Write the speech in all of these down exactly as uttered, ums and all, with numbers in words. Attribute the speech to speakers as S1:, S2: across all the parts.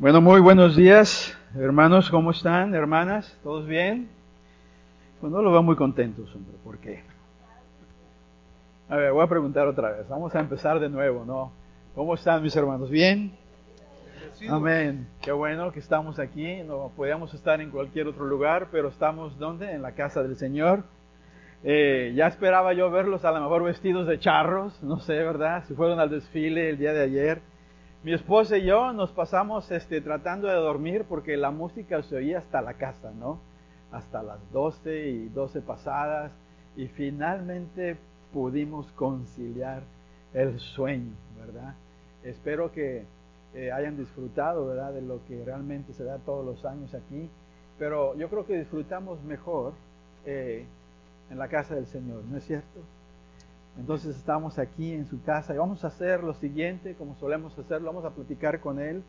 S1: Bueno, muy buenos días, hermanos, ¿cómo están? Hermanas, ¿todos bien? Pues no los veo muy contentos, hombre, ¿por qué? A ver, voy a preguntar otra vez, vamos a empezar de nuevo, ¿no? ¿Cómo están mis hermanos? ¿Bien? Amén. Qué bueno que estamos aquí, no podíamos estar en cualquier otro lugar, pero estamos, ¿dónde? En la casa del Señor. Eh, ya esperaba yo verlos a lo mejor vestidos de charros, no sé, ¿verdad? Si fueron al desfile el día de ayer. Mi esposa y yo nos pasamos este, tratando de dormir porque la música se oía hasta la casa, ¿no? Hasta las doce y doce pasadas, y finalmente pudimos conciliar el sueño, ¿verdad? Espero que eh, hayan disfrutado, ¿verdad?, de lo que realmente se da todos los años aquí, pero yo creo que disfrutamos mejor eh, en la casa del Señor, ¿no es cierto? Entonces estamos aquí en su casa y vamos a hacer lo siguiente, como solemos hacerlo, vamos a platicar con Él.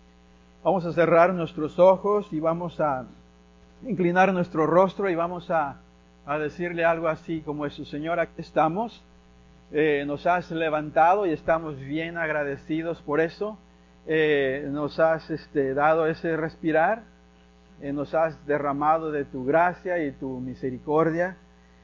S1: Vamos a cerrar nuestros ojos y vamos a inclinar nuestro rostro y vamos a, a decirle algo así como eso: Señor, aquí estamos, eh, nos has levantado y estamos bien agradecidos por eso. Eh, nos has este, dado ese respirar, eh, nos has derramado de tu gracia y tu misericordia.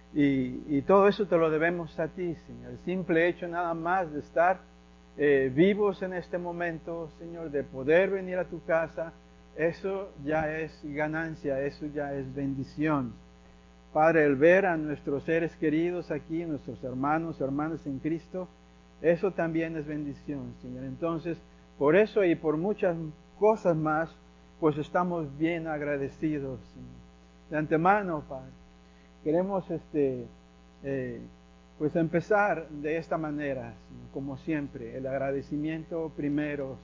S1: Y, y todo eso te lo debemos a ti, Señor. El simple hecho nada más de estar eh, vivos en este momento, Señor, de poder venir a tu casa, eso ya es ganancia, eso ya es bendición. Padre, el ver a nuestros seres queridos aquí, nuestros hermanos, hermanas en Cristo, eso también es bendición, Señor. Entonces, por eso y por muchas cosas más, pues estamos bien agradecidos, Señor. De antemano, Padre, queremos este, eh, pues empezar de esta manera, como siempre, el agradecimiento primero.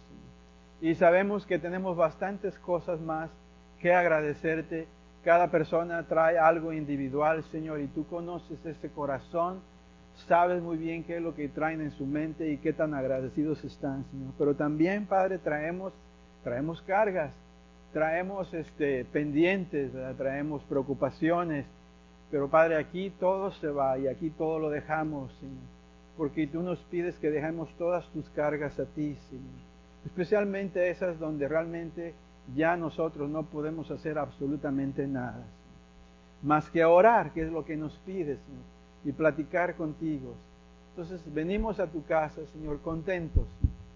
S1: Y sabemos que tenemos bastantes cosas más que agradecerte. Cada persona trae algo individual, Señor, y tú conoces ese corazón, sabes muy bien qué es lo que traen en su mente y qué tan agradecidos están, Señor. Pero también, Padre, traemos, traemos cargas, traemos este, pendientes, ¿verdad? Traemos preocupaciones. Pero Padre, aquí todo se va y aquí todo lo dejamos, Señor, porque tú nos pides que dejemos todas tus cargas a ti, Señor, especialmente esas donde realmente ya nosotros no podemos hacer absolutamente nada, Señor, más que orar, que es lo que nos pides, Señor, y platicar contigo. Entonces venimos a tu casa, Señor, contentos,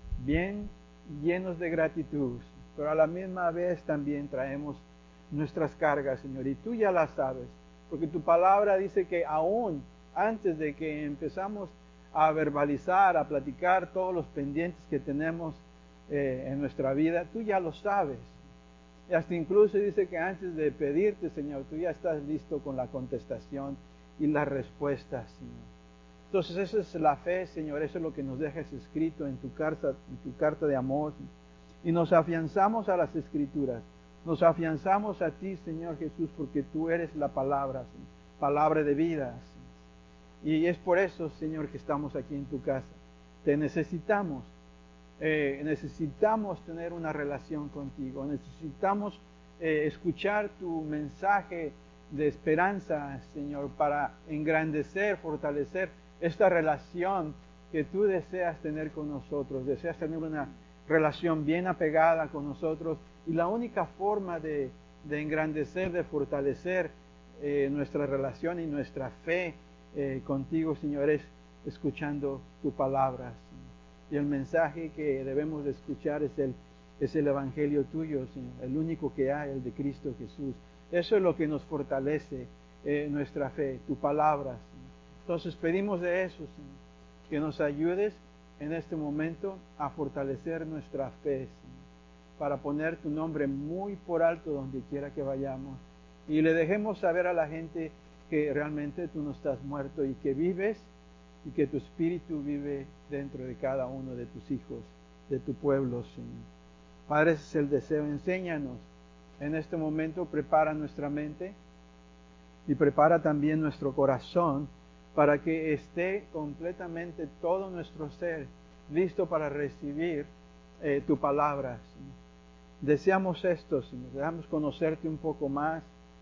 S1: bien llenos de gratitud, pero a la misma vez también traemos nuestras cargas, Señor, y tú ya las sabes. Porque tu palabra dice que aún antes de que empezamos a verbalizar, a platicar todos los pendientes que tenemos eh, en nuestra vida, tú ya lo sabes. Y hasta incluso dice que antes de pedirte, Señor, tú ya estás listo con la contestación y las respuestas, Señor. Entonces esa es la fe, Señor, eso es lo que nos dejas escrito en tu carta, en tu carta de amor. Y nos afianzamos a las Escrituras. Nos afianzamos a ti, Señor Jesús, porque tú eres la palabra, Señor, palabra de vida, Señor. Y es por eso, Señor, que estamos aquí en tu casa. Te necesitamos. Eh, necesitamos tener una relación contigo. Necesitamos eh, escuchar tu mensaje de esperanza, Señor, para engrandecer, fortalecer esta relación que tú deseas tener con nosotros. Deseas tener una relación bien apegada con nosotros, y la única forma de, de engrandecer, de fortalecer eh, nuestra relación y nuestra fe eh, contigo, Señor, es escuchando tu palabra, Señor. Y el mensaje que debemos de escuchar es el, es el Evangelio tuyo, Señor, el único que hay, el de Cristo Jesús. Eso es lo que nos fortalece eh, nuestra fe, tu palabra, Señor. Entonces pedimos de eso, Señor, que nos ayudes en este momento a fortalecer nuestra fe, Señor, para poner tu nombre muy por alto donde quiera que vayamos, y le dejemos saber a la gente que realmente tú no estás muerto y que vives, y que tu espíritu vive dentro de cada uno de tus hijos, de tu pueblo, Señor. Padre, ese es el deseo. Enséñanos en este momento, prepara nuestra mente y prepara también nuestro corazón para que esté completamente todo nuestro ser listo para recibir eh, tu palabra, Señor. Deseamos esto, Señor. Deseamos conocerte un poco más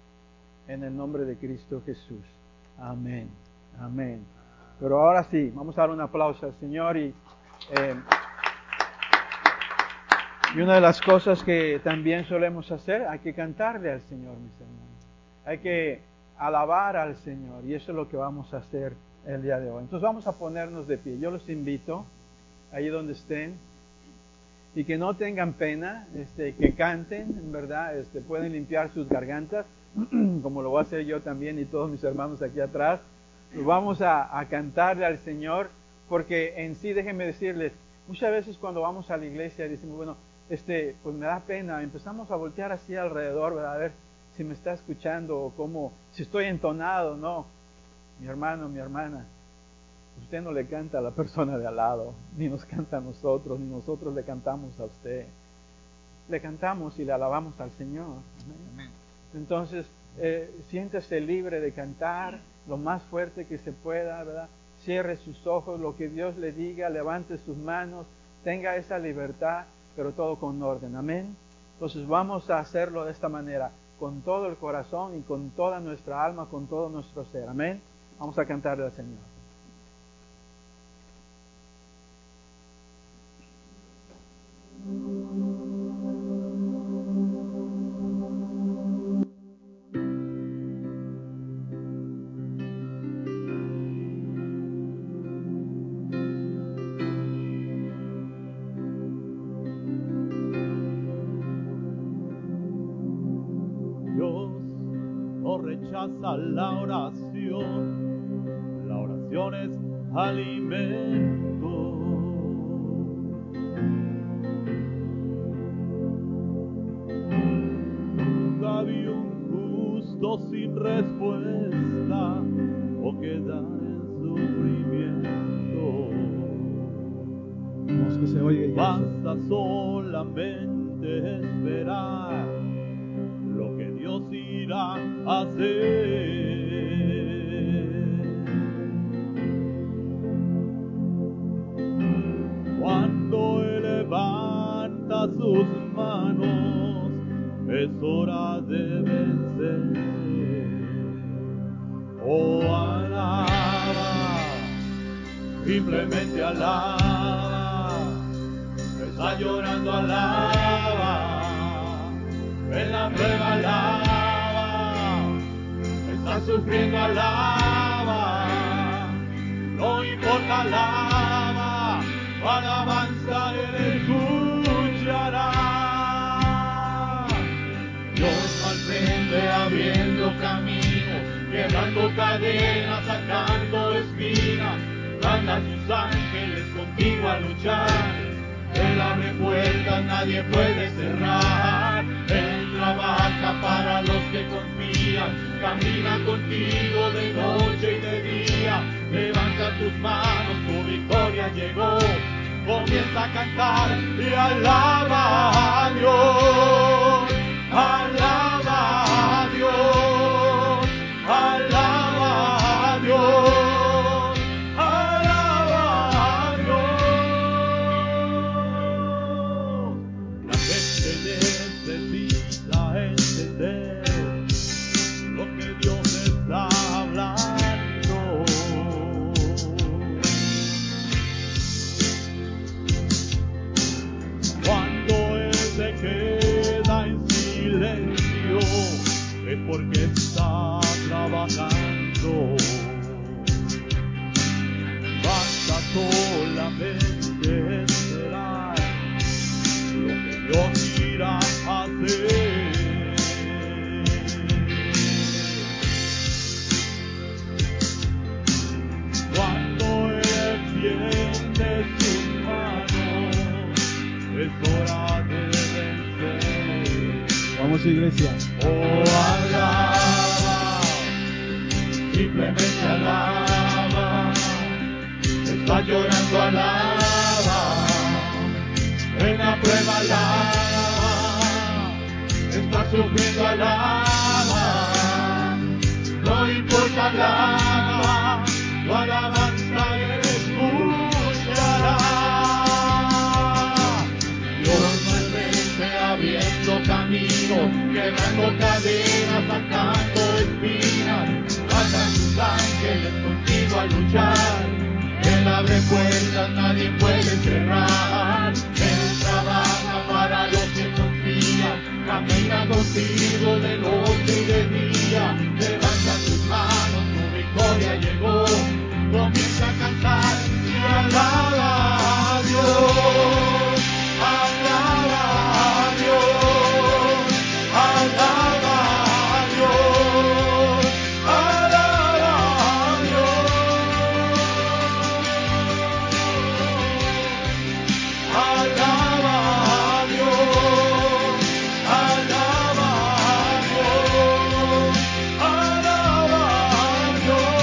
S1: en el nombre de Cristo Jesús. Amén. Amén. Pero ahora sí, vamos a dar un aplauso al Señor y eh, Y una de las cosas que también solemos hacer, hay que cantarle al Señor, mis hermanos. Hay que alabar al Señor, y eso es lo que vamos a hacer el día de hoy. Entonces vamos a ponernos de pie. Yo los invito, ahí donde estén, y que no tengan pena, este, que canten, en verdad, este, pueden limpiar sus gargantas, como lo voy a hacer yo también y todos mis hermanos aquí atrás. Vamos a, a cantarle al Señor, porque en sí, déjenme decirles, muchas veces cuando vamos a la iglesia decimos, bueno, este, pues me da pena, empezamos a voltear así alrededor, ¿verdad? A ver si me está escuchando o cómo, si estoy entonado, no. Mi hermano, mi hermana, usted no le canta a la persona de al lado, ni nos canta a nosotros, ni nosotros le cantamos a usted. Le cantamos y le alabamos al Señor. Amén. Entonces, eh, siéntese libre de cantar lo más fuerte que se pueda, ¿verdad? Cierre sus ojos, lo que Dios le diga, levante sus manos, tenga esa libertad, pero todo con orden. Amén. Entonces vamos a hacerlo de esta manera, con todo el corazón y con toda nuestra alma, con todo nuestro ser. Amén. Vamos a cantarle al Señor.
S2: La oración, la oración es alimento. Nunca vi un justo sin respuesta o quedar en sufrimiento.
S1: Vamos, que se oiga,
S2: basta solamente esperar lo que Dios irá a hacer. Cuando Él levanta sus manos, es hora de vencer. Oh, alaba, simplemente alaba. Está llorando, alaba. En la prueba, alaba. Está sufriendo, alaba. No importa, alaba. Tu alabanza Él escuchará. Dios al frente abriendo caminos, quebrando cadenas, sacando espinas. Manda a sus ángeles contigo a luchar. Él abre puertas, nadie puede cerrar. Él trabaja para los que confían. Camina contigo de noche y de día. Levanta tus manos, tu victoria llegó. Comienza a cantar y alaba a Dios. Alaba a Dios. Alaba a Dios. Alaba a Dios. La gente necesita entender lo que Dios está hablando. Cuando Él se queda en silencio, es porque está trabajando. Basta solamente esperar lo que Dios irá a hacer. Cuando Él extiende sus manos, es hora de vencer.
S1: Vamos, iglesia.
S2: Oh, alaba, simplemente alaba. Está llorando, alaba. En la prueba, alaba. Está sufriendo, alaba. No importa, alaba. Tu alabanza Él escuchará. Dios va al frente abriendo caminos, quebrando cadenas, sacando espinas. Manda a sus ángeles contigo a luchar. Él abre puertas, nadie puede cerrar. Él trabaja para victoria llegó. Comienza a cantar y alaba a Dios, alaba a Dios, alaba a Dios, alaba a Dios, alaba a Dios, alaba a Dios, alaba a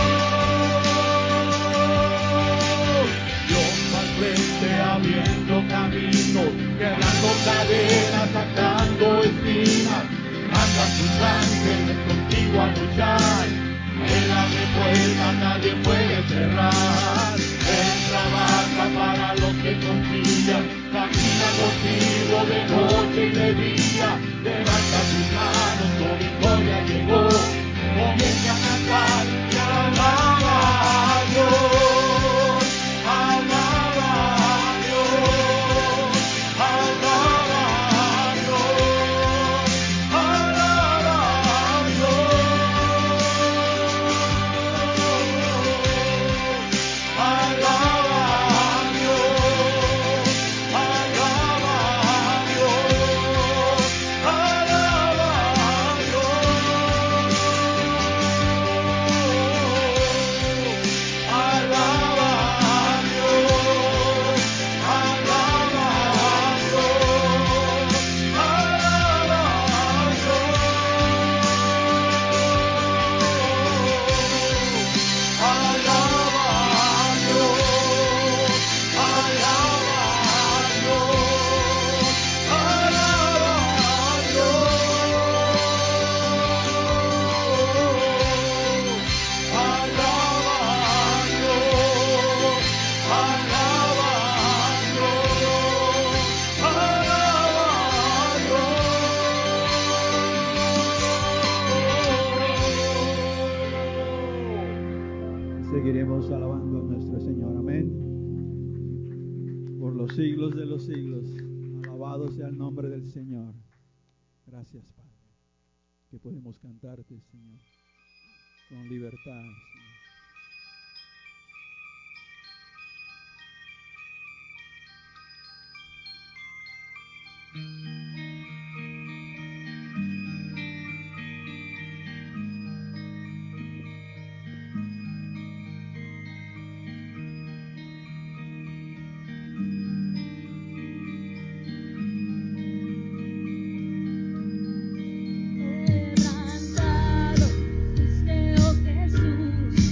S2: Dios. Dios al frente abriendo caminos, quebrando cadenas, sacando espinas, manda sus ángeles contigo a luchar. Él abre puertas, nadie puede cerrar. Él trabaja para los que confían, camina contigo de noche y de día. Levanta tus manos, tu victoria llegó. Comienza a cantar y alaba a Dios, alaba a Dios, alaba a Dios, alaba a Dios, alaba a Dios, alaba a Dios, alaba a Dios, alaba a Dios, alaba a Dios, alaba a Dios, alaba a Dios, alaba a Dios, alaba a Dios, alaba a Dios, alaba a Dios, alaba a Dios.
S1: Seguiremos alabando a nuestro Señor, amén, por los siglos de los siglos. Alabado sea el nombre del Señor. Gracias, Padre, que podemos cantarte, Señor, con libertad, Señor.
S3: Quebrantado, fuiste, oh Jesús,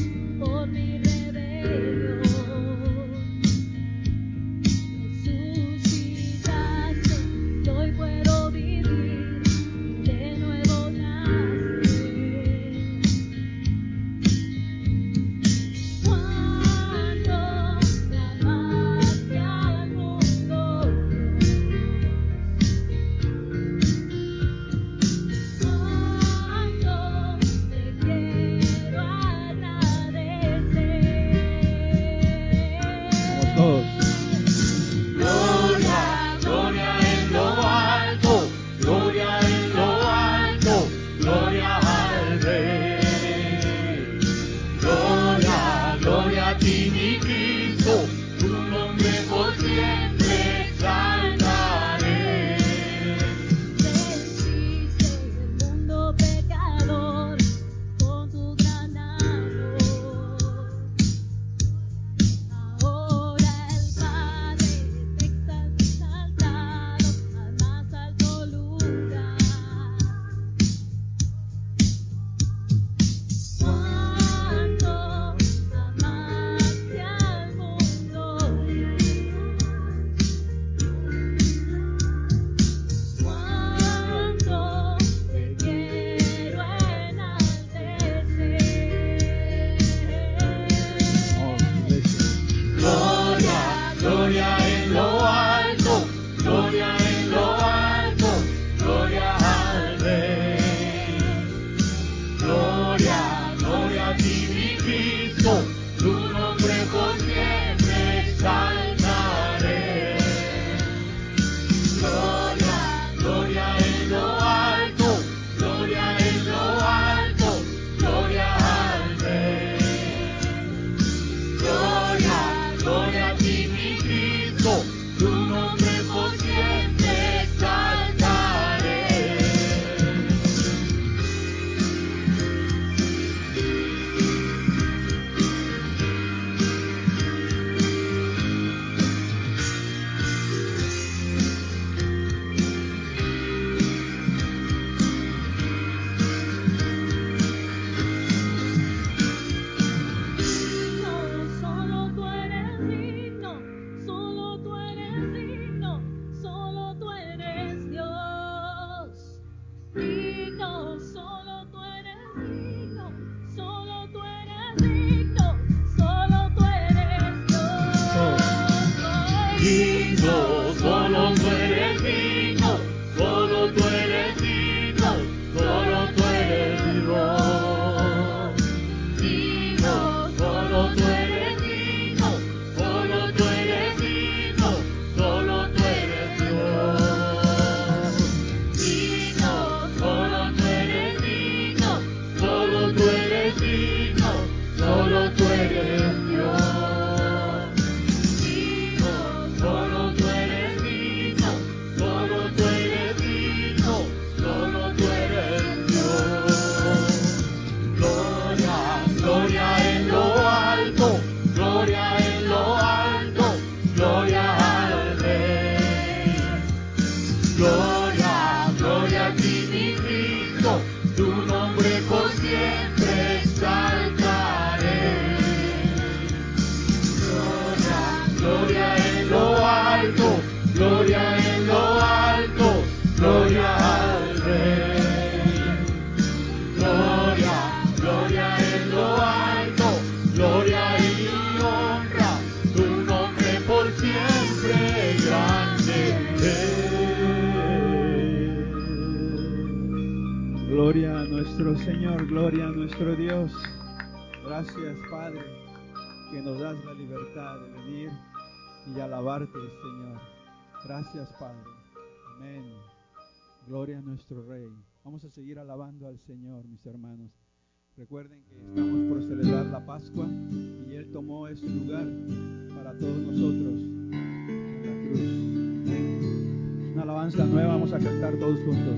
S1: Señor, gloria a nuestro Dios. Gracias, Padre, que nos das la libertad de venir y alabarte, Señor. Gracias, Padre. Amén. Gloria a nuestro Rey. Vamos a seguir alabando al Señor, mis hermanos. Recuerden que estamos por celebrar la Pascua y Él tomó ese lugar para todos nosotros en la cruz. Amén. Una alabanza nueva, vamos a cantar todos juntos.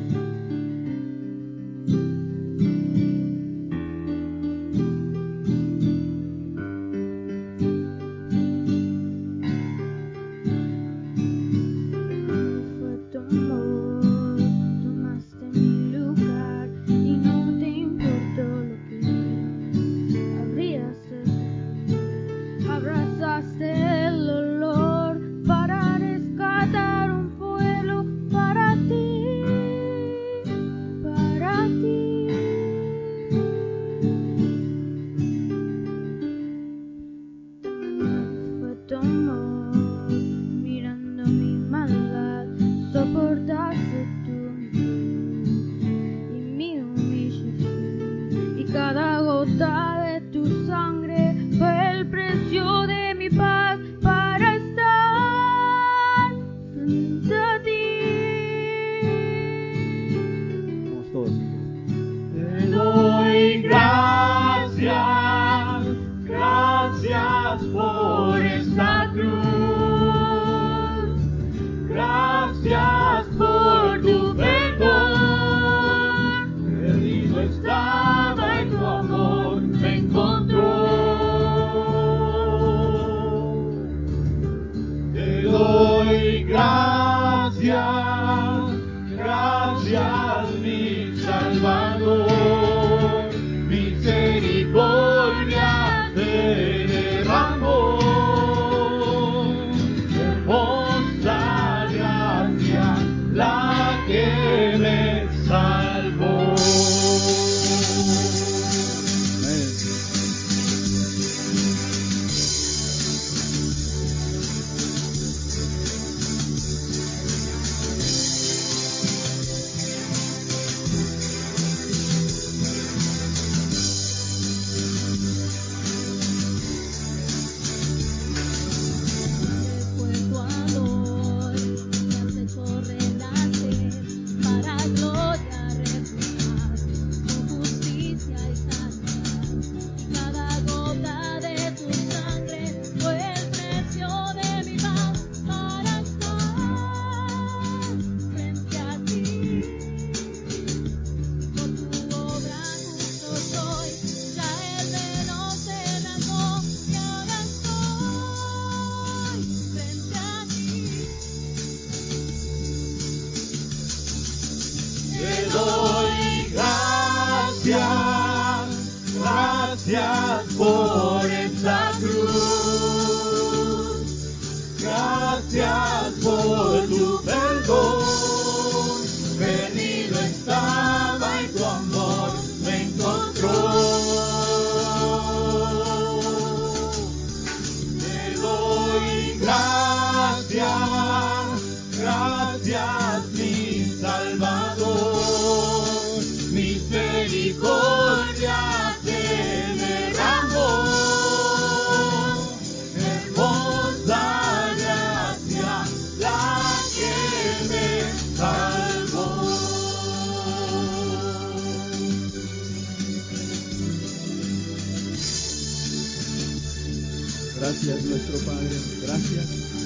S1: Gracias, nuestro Padre, gracias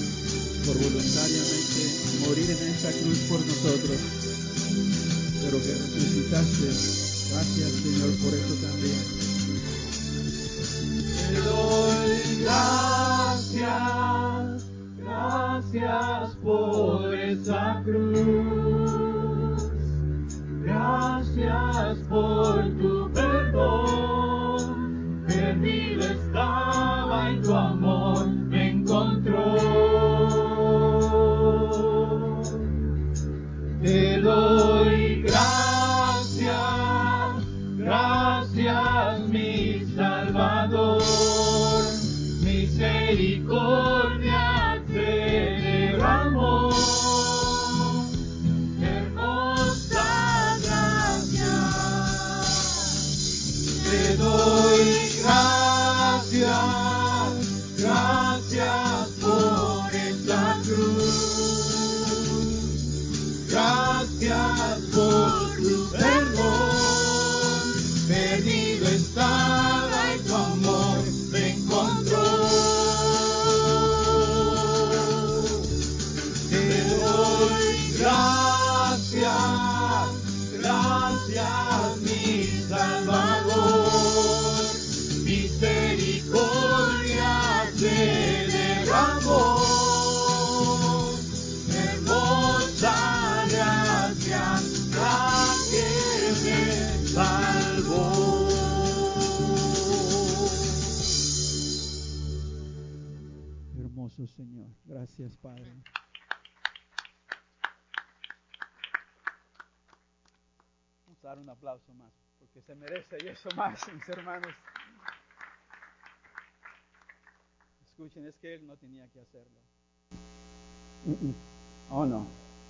S1: por voluntariamente morir en esta cruz por nosotros, pero que resucitaste. Gracias, Señor, por eso también.
S2: Te doy gracias, gracias por esa cruz, gracias por tu perdón, perdido estaba y tu amor me encontró. Te doy gracias, gracias mi Salvador, misericordia se derramó,
S1: hermoso, Señor. Gracias, Padre. Vamos a dar un aplauso más, porque se merece y eso más, mis hermanos. Escuchen, es que Él no tenía que hacerlo. Oh, no.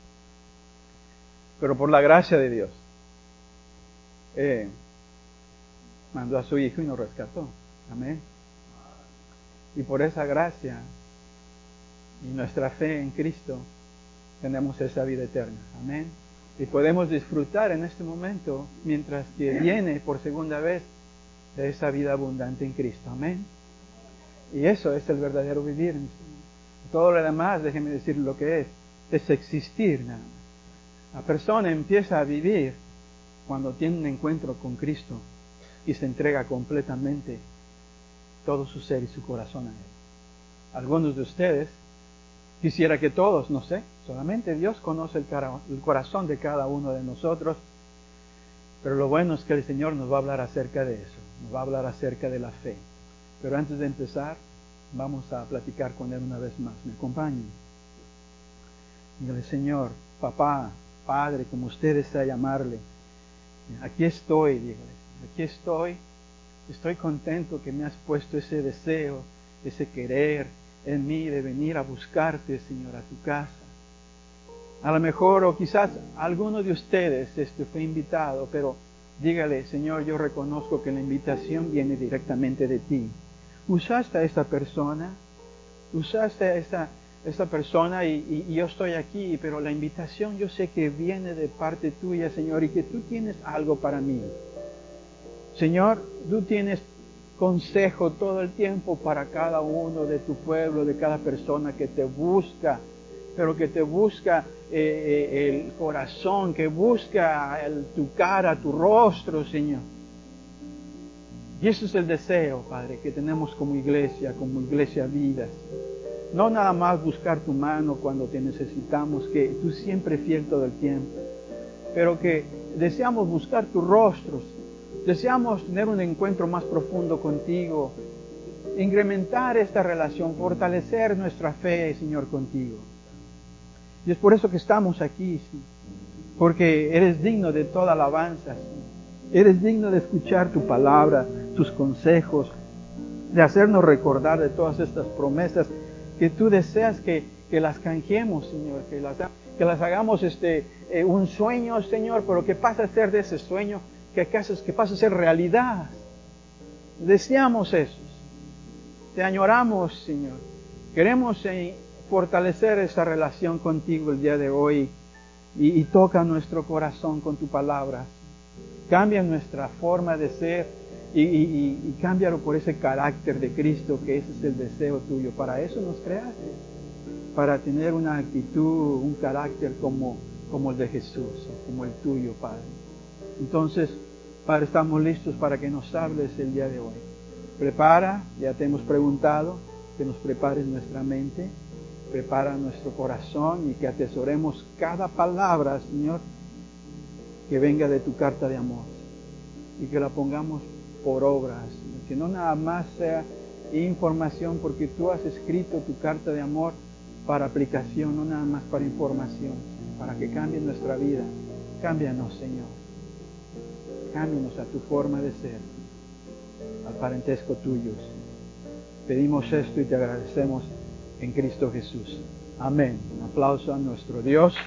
S1: Pero por la gracia de Dios, eh, mandó a su Hijo y nos rescató. Amén. Y por esa gracia y nuestra fe en Cristo, tenemos esa vida eterna. Amén. Y podemos disfrutar en este momento, mientras que viene por segunda vez, de esa vida abundante en Cristo. Amén. Y eso es el verdadero vivir. Todo lo demás, déjenme decir lo que es, es existir nada más. La persona empieza a vivir cuando tiene un encuentro con Cristo y se entrega completamente todo su ser y su corazón a Él. Algunos de ustedes, quisiera que todos, no sé, solamente Dios conoce el, cara, el corazón de cada uno de nosotros, pero lo bueno es que el Señor nos va a hablar acerca de eso, nos va a hablar acerca de la fe. Pero antes de empezar, vamos a platicar con Él una vez más. ¿Me acompañen? Dígale, Señor, papá, Padre, como usted desea llamarle, aquí estoy, dígale, aquí estoy, estoy contento que me has puesto ese deseo, ese querer en mí de venir a buscarte, Señor, a tu casa. A lo mejor, o quizás alguno de ustedes este, fue invitado, pero dígale, Señor, yo reconozco que la invitación viene directamente de ti. Usaste a esa persona, usaste a esa, esa persona y, y, y yo estoy aquí, pero la invitación yo sé que viene de parte tuya, Señor, y que tú tienes algo para mí. Señor, tú tienes consejo todo el tiempo para cada uno de tu pueblo, de cada persona que te busca, pero que te busca eh, el corazón, que busca el, tu cara, tu rostro, Señor. Y eso es el deseo, Padre, que tenemos como iglesia, como iglesia Vidas. No nada más buscar tu mano cuando te necesitamos, que tú siempre fiel todo el tiempo, pero que deseamos buscar tu rostro, deseamos tener un encuentro más profundo contigo, incrementar esta relación, fortalecer nuestra fe, Señor, contigo. Y es por eso que estamos aquí, ¿sí? Porque eres digno de toda alabanza, ¿sí? Eres digno de escuchar tu palabra, tus consejos, de hacernos recordar de todas estas promesas que tú deseas que, que las canjeemos, Señor, que las, que las hagamos este, eh, un sueño, Señor, pero que pase a ser de ese sueño, que, que pase a ser realidad. Deseamos eso. Te añoramos, Señor. Queremos eh, fortalecer esa relación contigo el día de hoy y, y toca nuestro corazón con tu palabra. Cambia nuestra forma de ser y, y, y cámbialo por ese carácter de Cristo, que ese es el deseo tuyo. Para eso nos creaste, para tener una actitud, un carácter como, como el de Jesús, como el tuyo, Padre. Entonces, Padre, estamos listos para que nos hables el día de hoy. Prepara, ya te hemos preguntado, que nos prepares nuestra mente, prepara nuestro corazón y que atesoremos cada palabra, Señor, que venga de tu carta de amor y que la pongamos por obras, que no nada más sea información, porque tú has escrito tu carta de amor para aplicación, no nada más para información, para que cambie nuestra vida. Cámbianos, Señor, cámbianos a tu forma de ser, al parentesco tuyo. Pedimos esto y te agradecemos en Cristo Jesús. Amén. Un aplauso a nuestro Dios.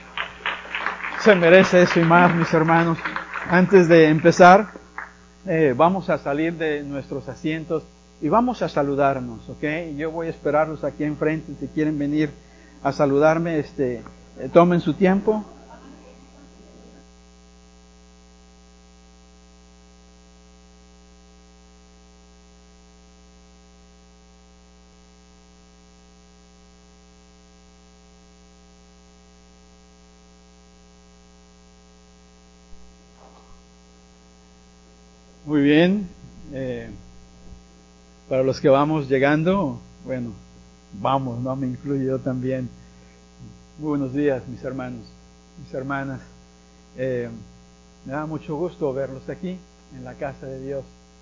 S1: Se merece eso y más, mis hermanos. Antes de empezar, eh, vamos a salir de nuestros asientos y vamos a saludarnos, ¿ok? Yo voy a esperarlos aquí enfrente. Si quieren venir a saludarme, este, eh, tomen su tiempo. Muy bien. Eh, para los que vamos llegando, bueno, vamos, ¿no? Me incluyo yo también. Muy buenos días, mis hermanos, mis hermanas. Eh, me da mucho gusto verlos aquí, en la casa de Dios.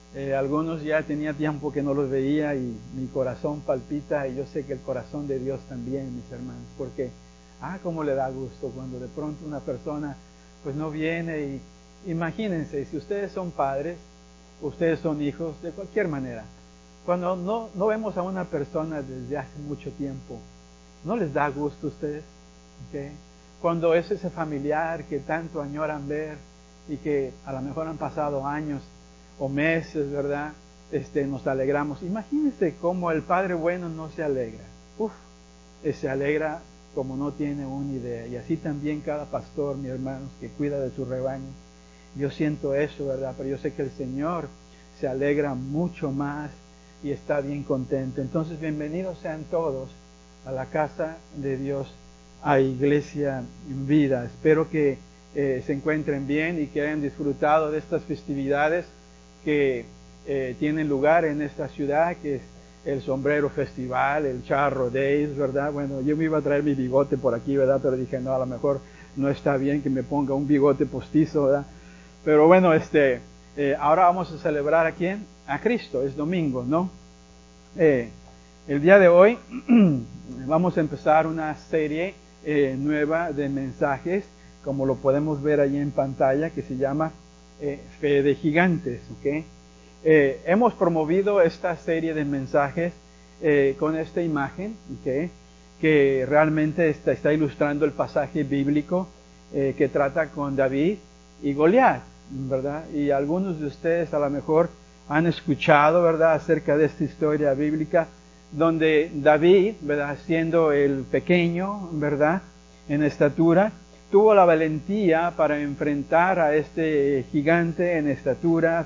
S1: Eh, algunos ya tenía tiempo que no los veía y mi corazón palpita, y yo sé que el corazón de Dios también, mis hermanos, porque, ah, cómo le da gusto cuando de pronto una persona pues no viene. Y imagínense, si ustedes son padres, ustedes son hijos, de cualquier manera, cuando no, no vemos a una persona desde hace mucho tiempo, ¿no les da gusto a ustedes? ¿Okay? Cuando es ese familiar que tanto añoran ver y que a lo mejor han pasado años o meses, ¿verdad? Este, nos alegramos. Imagínense cómo el Padre bueno no se alegra. Uf, se alegra como no tiene una idea. Y así también cada pastor, mis hermanos, que cuida de su rebaño. Yo siento eso, ¿verdad? Pero yo sé que el Señor se alegra mucho más y está bien contento. Entonces, bienvenidos sean todos a la casa de Dios, a Iglesia en Vida. Espero que eh, se encuentren bien y que hayan disfrutado de estas festividades que eh, tienen lugar en esta ciudad, que es el Sombrero Festival, el Charro Days, ¿verdad? Bueno, yo me iba a traer mi bigote por aquí, ¿verdad? Pero dije, no, a lo mejor no está bien que me ponga un bigote postizo, ¿verdad? Pero bueno, este, eh, ahora vamos a celebrar a quién? A Cristo, es domingo, ¿no? Eh, el día de hoy vamos a empezar una serie eh, nueva de mensajes, como lo podemos ver allí en pantalla, que se llama eh, Fe de Gigantes, ¿ok? Eh, hemos promovido esta serie de mensajes eh, con esta imagen, ¿ok? Que realmente está, está ilustrando el pasaje bíblico eh, que trata con David y Goliat, ¿verdad? Y algunos de ustedes a lo mejor han escuchado, ¿verdad?, acerca de esta historia bíblica, donde David, ¿verdad?, siendo el pequeño, ¿verdad?, en estatura, tuvo la valentía para enfrentar a este gigante en estatura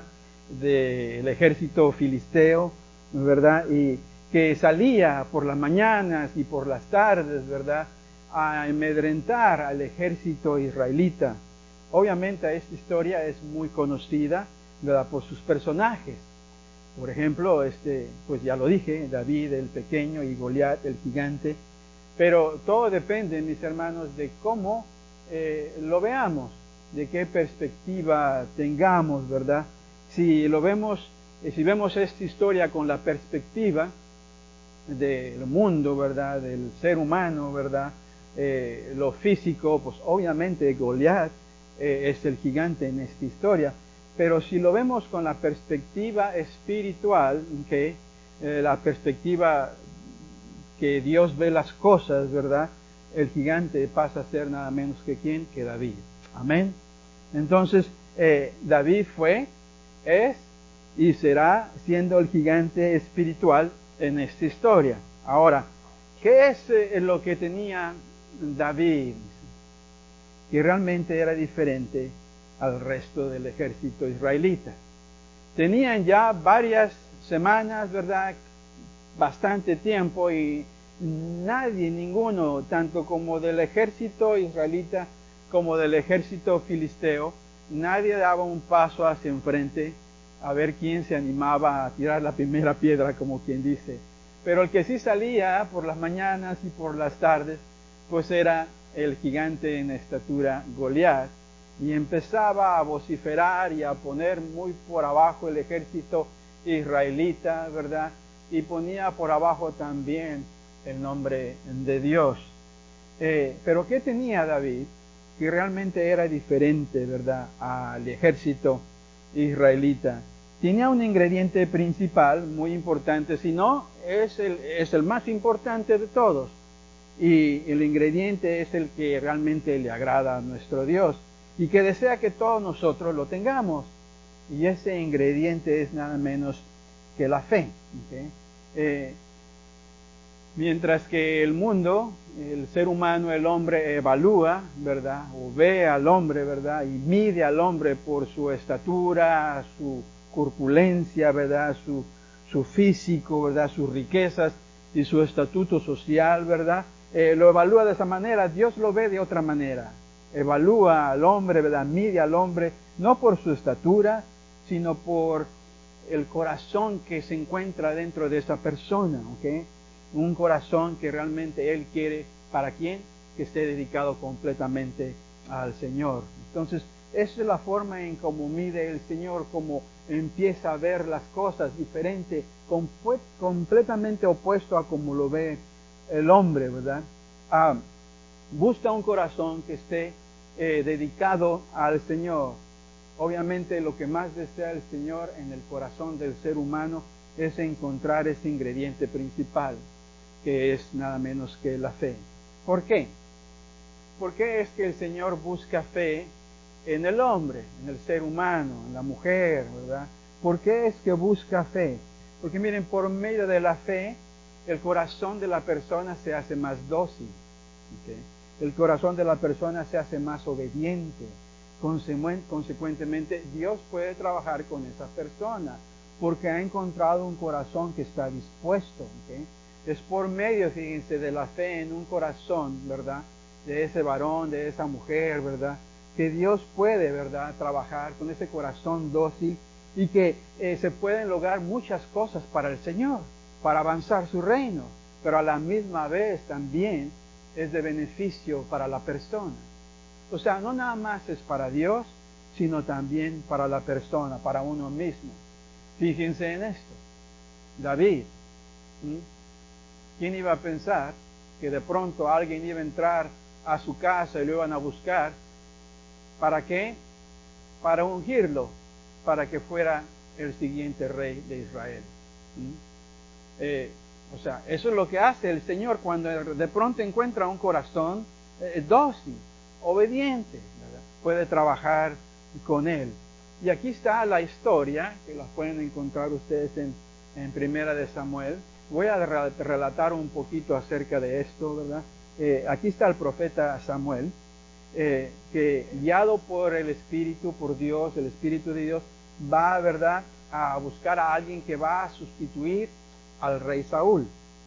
S1: del ejército filisteo, ¿verdad?, y que salía por las mañanas y por las tardes, ¿verdad?, a amedrentar al ejército israelita. Obviamente esta historia es muy conocida, ¿verdad?, por sus personajes. Por ejemplo, este, pues ya lo dije, David el pequeño y Goliat el gigante. Pero todo depende, mis hermanos, de cómo eh, lo veamos, de qué perspectiva tengamos, ¿verdad? Si lo vemos, eh, si vemos esta historia con la perspectiva del mundo, ¿verdad?, del ser humano, ¿verdad?, eh, lo físico, pues obviamente Goliat eh, es el gigante en esta historia. Pero si lo vemos con la perspectiva espiritual, ¿okay?, eh, la perspectiva que Dios ve las cosas, ¿verdad?, el gigante pasa a ser nada menos que quién, que David. Amén. Entonces, eh, David fue, es y será siendo el gigante espiritual en esta historia. Ahora, ¿qué es eh, lo que tenía David? Que realmente era diferente al resto del ejército israelita. Tenían ya varias semanas, ¿verdad?, bastante tiempo, y nadie, ninguno, tanto como del ejército israelita como del ejército filisteo, nadie daba un paso hacia enfrente a ver quién se animaba a tirar la primera piedra, como quien dice. Pero el que sí salía por las mañanas y por las tardes, pues era el gigante en estatura Goliat, y empezaba a vociferar y a poner muy por abajo el ejército israelita, ¿verdad?, y ponía por abajo también el nombre de Dios. Eh, pero ¿qué tenía David? Que realmente era diferente, ¿verdad?, al ejército israelita. Tenía un ingrediente principal muy importante, si no, es el, es el más importante de todos. Y el ingrediente es el que realmente le agrada a nuestro Dios y que desea que todos nosotros lo tengamos. Y ese ingrediente es nada menos que la fe. ¿Okay? Eh, mientras que el mundo, el ser humano, el hombre evalúa, ¿verdad?, o ve al hombre, ¿verdad?, y mide al hombre por su estatura, su corpulencia, ¿verdad?, su, su físico, ¿verdad?, sus riquezas y su estatuto social, ¿verdad?, eh, lo evalúa de esa manera. Dios lo ve de otra manera. Evalúa al hombre, ¿verdad?, mide al hombre, no por su estatura, sino por el corazón que se encuentra dentro de esa persona, ¿ok? Un corazón que realmente Él quiere, ¿para quién? Que esté dedicado completamente al Señor. Entonces, Esa es la forma en cómo mide el Señor, cómo empieza a ver las cosas diferente, completamente opuesto a como lo ve el hombre, ¿verdad? Ah, busca un corazón que esté eh, dedicado al Señor. Obviamente lo que más desea el Señor en el corazón del ser humano es encontrar ese ingrediente principal, que es nada menos que la fe. ¿Por qué? ¿Por qué es que el Señor busca fe en el hombre, en el ser humano, en la mujer, ¿verdad? ¿Por qué es que busca fe? Porque miren, por medio de la fe, el corazón de la persona se hace más dócil, ¿okay? El corazón de la persona se hace más obediente. Consecuentemente, Dios puede trabajar con esa persona porque ha encontrado un corazón que está dispuesto, ¿okay? Es por medio, fíjense, de la fe en un corazón, ¿verdad? De ese varón, de esa mujer, ¿verdad? Que Dios puede, ¿verdad?, trabajar con ese corazón dócil y que eh, se pueden lograr muchas cosas para el Señor, para avanzar su reino, pero a la misma vez también es de beneficio para la persona. O sea, no nada más es para Dios, sino también para la persona, para uno mismo. Fíjense en esto. David, ¿sí? ¿Quién iba a pensar que de pronto alguien iba a entrar a su casa y lo iban a buscar? ¿Para qué? Para ungirlo, para que fuera el siguiente rey de Israel. ¿Sí? Eh, o sea, eso es lo que hace el Señor cuando de pronto encuentra un corazón eh, dócil, obediente, ¿verdad? Puede trabajar con él. Y aquí está la historia, que la pueden encontrar ustedes en, en Primera de Samuel. Voy a relatar un poquito acerca de esto, ¿verdad? Eh, aquí está el profeta Samuel, eh, que guiado por el Espíritu, por Dios, el Espíritu de Dios, va, ¿verdad?, a buscar a alguien que va a sustituir al rey Saúl.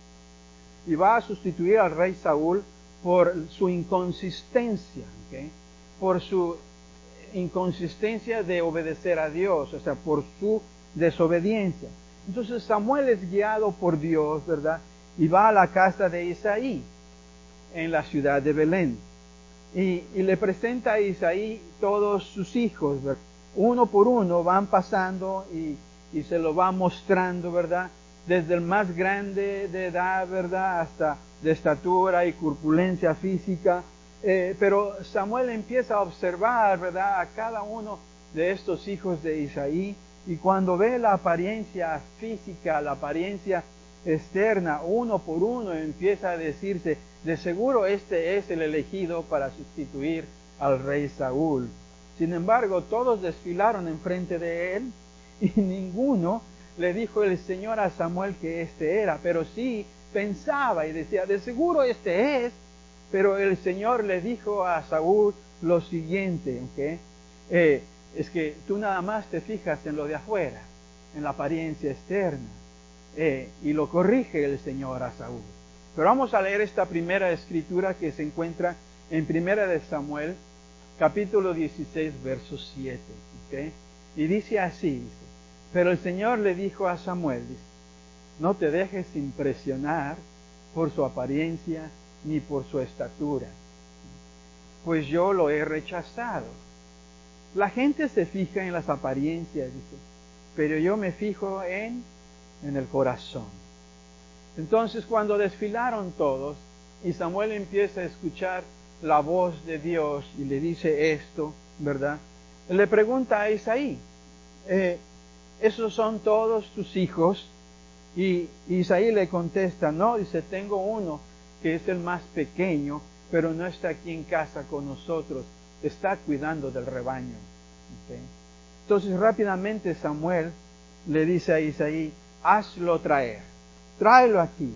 S1: Y va a sustituir al rey Saúl por su inconsistencia, ¿okay? Por su inconsistencia de obedecer a Dios, o sea, por su desobediencia. Entonces Samuel es guiado por Dios, ¿verdad? Y va a la casa de Isaí, en la ciudad de Belén. Y, y le presenta a Isaí todos sus hijos, ¿verdad? Uno por uno van pasando y, y se lo va mostrando, ¿verdad? Desde el más grande de edad, ¿verdad?, hasta de estatura y corpulencia física. Eh, pero Samuel empieza a observar, ¿verdad?, a cada uno de estos hijos de Isaí, y cuando ve la apariencia física, la apariencia externa, uno por uno empieza a decirse, de seguro este es el elegido para sustituir al rey Saúl. Sin embargo, todos desfilaron enfrente de él y ninguno le dijo el Señor a Samuel que este era, pero sí pensaba y decía, de seguro este es. Pero el Señor le dijo a Saúl lo siguiente, ¿okay? eh, es que tú nada más te fijas en lo de afuera, en la apariencia externa, eh, y lo corrige el Señor a Saúl. Pero vamos a leer esta primera escritura que se encuentra en Primera de Samuel, capítulo dieciséis, verso siete, ¿okay? Y dice así, dice, pero el Señor le dijo a Samuel, dice, no te dejes impresionar por su apariencia ni por su estatura, pues yo lo he rechazado. La gente se fija en las apariencias, dice, pero yo me fijo en, en el corazón. Entonces, cuando desfilaron todos y Samuel empieza a escuchar la voz de Dios y le dice esto, ¿verdad? Le pregunta a Isaí, eh, ¿esos son todos tus hijos? Y Isaí le contesta, no, dice, tengo uno que es el más pequeño, pero no está aquí en casa con nosotros, está cuidando del rebaño. ¿Okay? Entonces rápidamente Samuel le dice a Isaí, hazlo traer, tráelo aquí.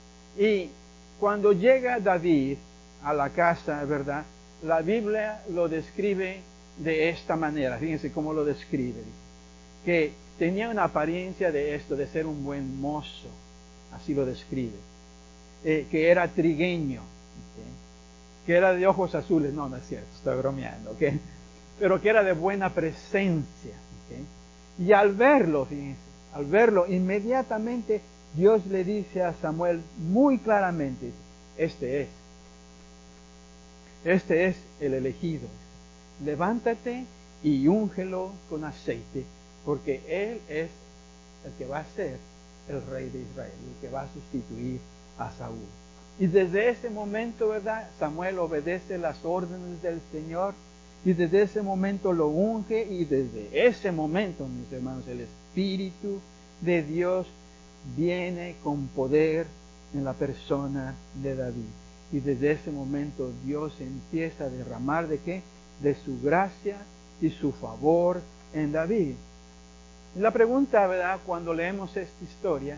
S1: Y cuando llega David a la casa, ¿verdad?, la Biblia lo describe de esta manera, fíjense cómo lo describe, que tenía una apariencia de esto, de ser un buen mozo, así lo describe, eh, que era trigueño, ¿okay?, que era de ojos azules, no, no es cierto, estoy bromeando, ¿okay?, pero que era de buena presencia, ¿okay? Y al verlo, fíjense, al verlo, inmediatamente Dios le dice a Samuel muy claramente, este es, este es el elegido, levántate y úngelo con aceite, porque Él es el que va a ser el rey de Israel, el que va a sustituir a Saúl. Y desde ese momento, ¿verdad? Samuel obedece las órdenes del Señor, y desde ese momento lo unge, y desde ese momento, mis hermanos, el Espíritu de Dios viene con poder en la persona de David. Y desde ese momento Dios empieza a derramar ¿de qué? De su gracia y su favor en David. La pregunta, ¿verdad?, cuando leemos esta historia,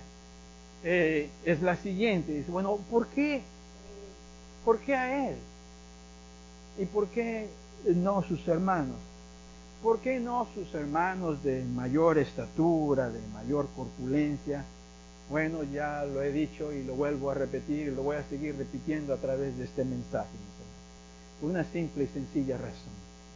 S1: eh, es la siguiente. Dice, bueno, ¿por qué? ¿Por qué a él? ¿Y por qué no sus hermanos? ¿Por qué no sus hermanos de mayor estatura, de mayor corpulencia? Bueno, ya lo he dicho y lo vuelvo a repetir, y lo voy a seguir repitiendo a través de este mensaje. Por una simple y sencilla razón.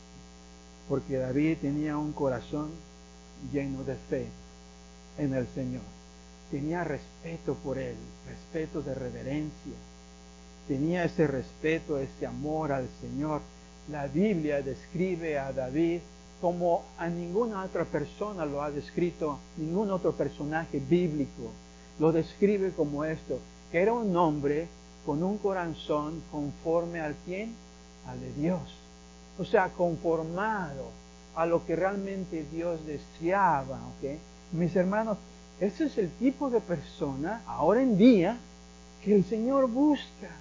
S1: Porque David tenía un corazón lleno de fe en el Señor. Tenía respeto por Él, respeto de reverencia. Tenía ese respeto, ese amor al Señor. La Biblia describe a David como a ninguna otra persona lo ha descrito, ningún otro personaje bíblico lo describe como esto, que era un hombre con un corazón conforme al quién, al de Dios. O sea, conformado a lo que realmente Dios deseaba, ¿ok? Mis hermanos, ese es el tipo de persona, ahora en día, que el Señor busca.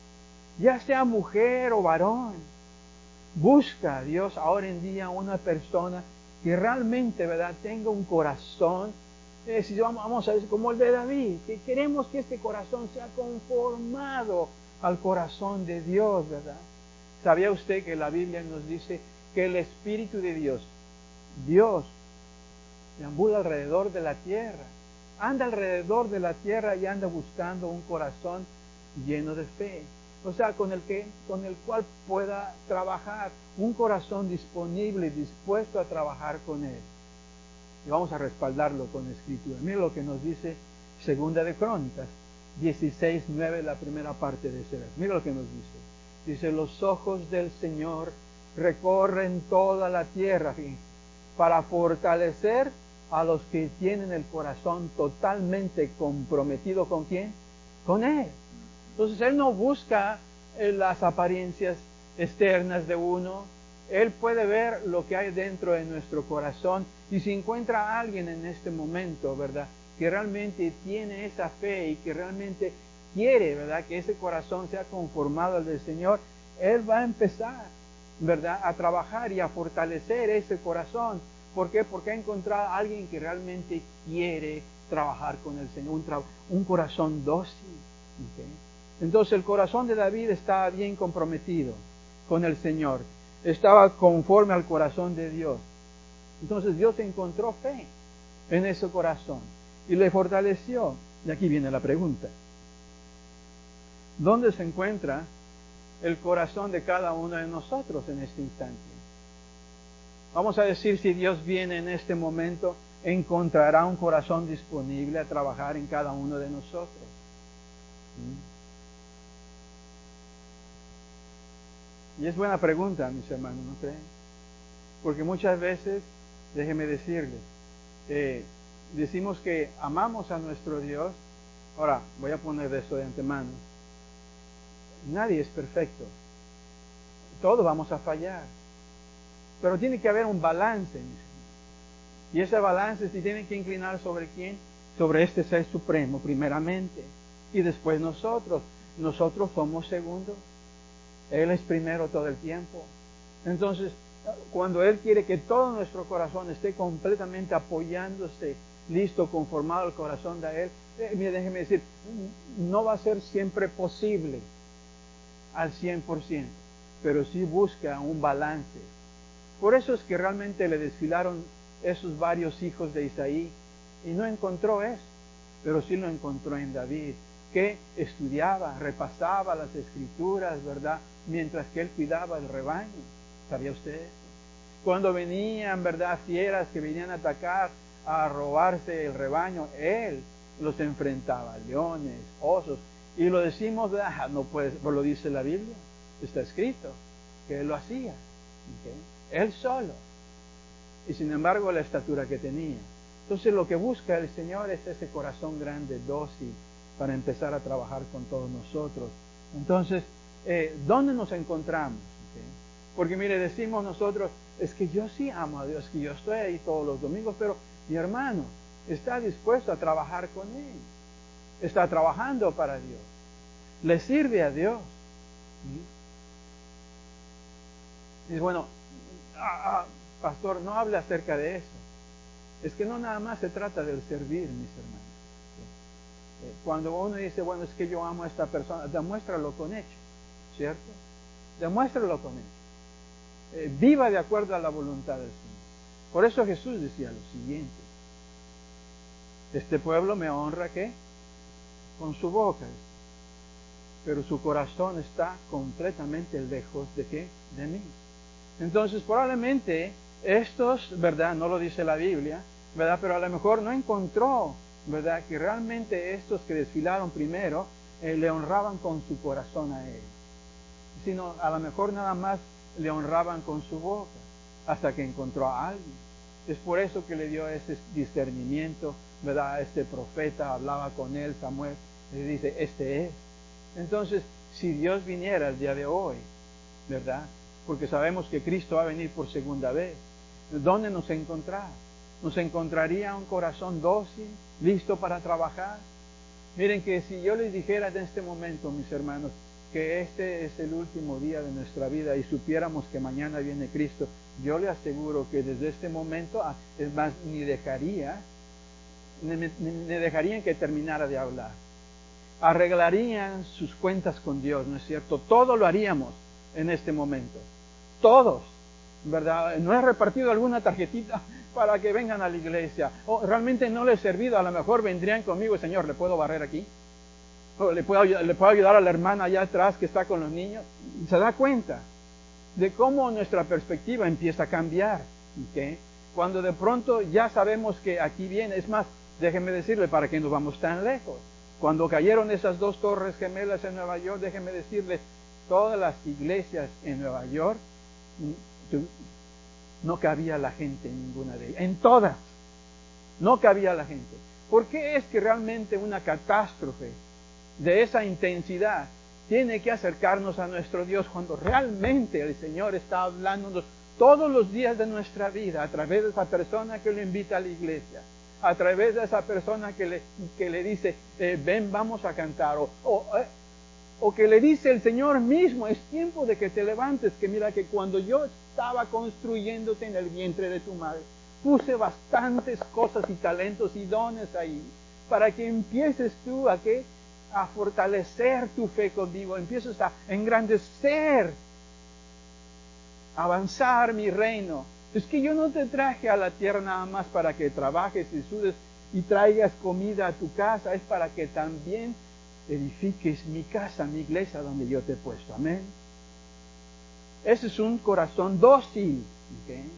S1: Ya sea mujer o varón, busca a Dios ahora en día una persona que realmente, ¿verdad?, tenga un corazón, eh, si vamos, vamos a decir, como el de David, que queremos que este corazón sea conformado al corazón de Dios, ¿verdad? ¿Sabía usted que la Biblia nos dice que el Espíritu de Dios, Dios, deambula alrededor de la tierra, anda alrededor de la tierra y anda buscando un corazón lleno de fe? O sea, con el, que, con el cual pueda trabajar, un corazón disponible y dispuesto a trabajar con Él. Y vamos a respaldarlo con escritura. Mira lo que nos dice Segunda de Crónicas, dieciséis, nueve, la primera parte de ese verso. Mira lo que nos dice. Dice, los ojos del Señor recorren toda la tierra, fíjense, para fortalecer a los que tienen el corazón totalmente comprometido ¿con quién? Con Él. Entonces Él no busca eh, las apariencias externas de uno. Él puede ver lo que hay dentro de nuestro corazón. Y si encuentra a alguien en este momento, ¿verdad?, que realmente tiene esa fe y que realmente quiere, ¿verdad?, que ese corazón sea conformado al del Señor, Él va a empezar, ¿verdad?, a trabajar y a fortalecer ese corazón. ¿Por qué? Porque ha encontrado a alguien que realmente quiere trabajar con el Señor, un, tra un corazón dócil. ¿Okay? Entonces el corazón de David estaba bien comprometido con el Señor, estaba conforme al corazón de Dios. Entonces Dios encontró fe en ese corazón y le fortaleció. Y aquí viene la pregunta. ¿Dónde se encuentra el corazón de cada uno de nosotros en este instante? Vamos a decir, si Dios viene en este momento, encontrará un corazón disponible a trabajar en cada uno de nosotros. ¿Mm? Y es buena pregunta, mis hermanos, ¿no creen? Porque muchas veces, déjenme decirles, eh, decimos que amamos a nuestro Dios. Ahora, voy a poner esto de antemano. Nadie es perfecto. Todos vamos a fallar. Pero tiene que haber un balance, mis hermanos. Y ese balance se tiene que inclinar sobre quién? Sobre este Ser Supremo, primeramente. Y después nosotros. Nosotros somos segundos. Él es primero todo el tiempo. Entonces, cuando Él quiere que todo nuestro corazón esté completamente apoyándose, listo, conformado al corazón de Él, eh, déjeme decir, no va a ser siempre posible al cien por ciento, pero sí busca un balance. Por eso es que realmente le desfilaron esos varios hijos de Isaí y no encontró eso, pero sí lo encontró en David, que estudiaba, repasaba las escrituras, ¿verdad?, mientras que él cuidaba el rebaño. ¿Sabía usted eso? Cuando venían, ¿verdad?, fieras que venían a atacar, a robarse el rebaño, él los enfrentaba, leones, osos, y lo decimos, ¿verdad? No puede, pues lo dice la Biblia, está escrito, que él lo hacía, ¿okay? Él solo. y sin embargo la estatura que tenía. Entonces lo que busca el Señor es ese corazón grande, dócil, para empezar a trabajar con todos nosotros. Entonces, eh, ¿dónde nos encontramos? ¿Okay? Porque mire, decimos nosotros, es que yo sí amo a Dios, que yo estoy ahí todos los domingos, pero mi hermano está dispuesto a trabajar con Él. Está trabajando para Dios. Le sirve a Dios. ¿Sí? Y bueno, ah, ah, pastor, no hable acerca de eso. Es que no nada más se trata del servir, mis hermanos. ¿Sí? Cuando uno dice, bueno, es que yo amo a esta persona, demuéstralo con hechos, ¿cierto? Demuéstralo con hechos. Eh, viva de acuerdo a la voluntad del Señor. Por eso Jesús decía lo siguiente: este pueblo me honra, ¿qué? Con su boca, pero su corazón está completamente lejos de qué? De mí. Entonces probablemente estos, ¿verdad? No lo dice la Biblia, ¿verdad? Pero a lo mejor no encontró, ¿verdad? Que realmente estos que desfilaron primero eh, le honraban con su corazón a Él, sino a lo mejor nada más le honraban con su boca, hasta que encontró a alguien. Es por eso que le dio ese discernimiento, ¿verdad? Este profeta hablaba con él, Samuel, le dice, este es. Entonces, si Dios viniera el día de hoy, ¿verdad? Porque sabemos que Cristo va a venir por segunda vez, ¿dónde nos encontrará? ¿Nos encontraría un corazón dócil, listo para trabajar? Miren que si yo les dijera en este momento, mis hermanos, que este es el último día de nuestra vida y supiéramos que mañana viene Cristo, yo le aseguro que desde este momento, es más, ni dejaría, ni, ni, ni dejarían que terminara de hablar. Arreglarían sus cuentas con Dios, ¿no es cierto? Todo lo haríamos en este momento. Todos, ¿verdad? No he repartido alguna tarjetita para que vengan a la iglesia. O realmente no les he servido, a lo mejor vendrían conmigo, Señor, ¿le puedo barrer aquí? ¿O le puedo, le puedo ayudar a la hermana allá atrás que está con los niños? Se da cuenta de cómo nuestra perspectiva empieza a cambiar. ¿Okay? Cuando de pronto ya sabemos que aquí viene, es más, déjenme decirle para qué nos vamos tan lejos. Cuando cayeron esas dos torres gemelas en Nueva York, déjenme decirles, todas las iglesias en Nueva York, no cabía la gente en ninguna de ellas. En todas, no cabía la gente. ¿Por qué es que realmente una catástrofe de esa intensidad tiene que acercarnos a nuestro Dios cuando realmente el Señor está hablándonos todos los días de nuestra vida a través de esa persona que lo invita a la iglesia, a través de esa persona que le, que le dice, eh, ven, vamos a cantar, o, o, eh, o que le dice el Señor mismo, es tiempo de que te levantes, que mira que cuando yo estaba construyéndote en el vientre de tu madre, puse bastantes cosas y talentos y dones ahí, para que empieces tú a qué, a fortalecer tu fe conmigo, empieces a engrandecer, avanzar mi reino. Es que yo no te traje a la tierra nada más para que trabajes y sudes y traigas comida a tu casa, es para que también edifiques mi casa, mi iglesia donde yo te he puesto. Amén. Ese es un corazón dócil. ¿Okay?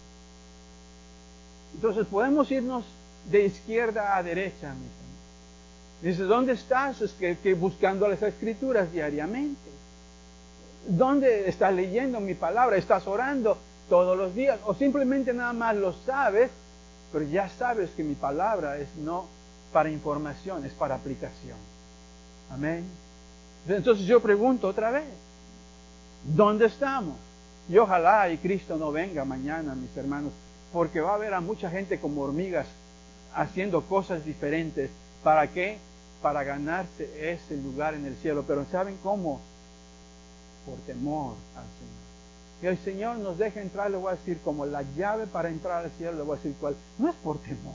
S1: Entonces podemos irnos de izquierda a derecha, mis amigos. Dice, ¿dónde estás? Es que, que buscando las escrituras diariamente. ¿Dónde estás leyendo mi palabra? ¿Estás orando todos los días? O simplemente nada más lo sabes, pero ya sabes que mi palabra es no para información, es para aplicación. Amén. Entonces yo pregunto otra vez, ¿dónde estamos? Y ojalá y Cristo no venga mañana, mis hermanos, porque va a haber a mucha gente como hormigas haciendo cosas diferentes. ¿Para qué? Para ganarse ese lugar en el cielo. Pero ¿saben cómo? Por temor al Señor. Y el Señor nos deja entrar, le voy a decir, como la llave para entrar al cielo, le voy a decir cuál. No es por temor.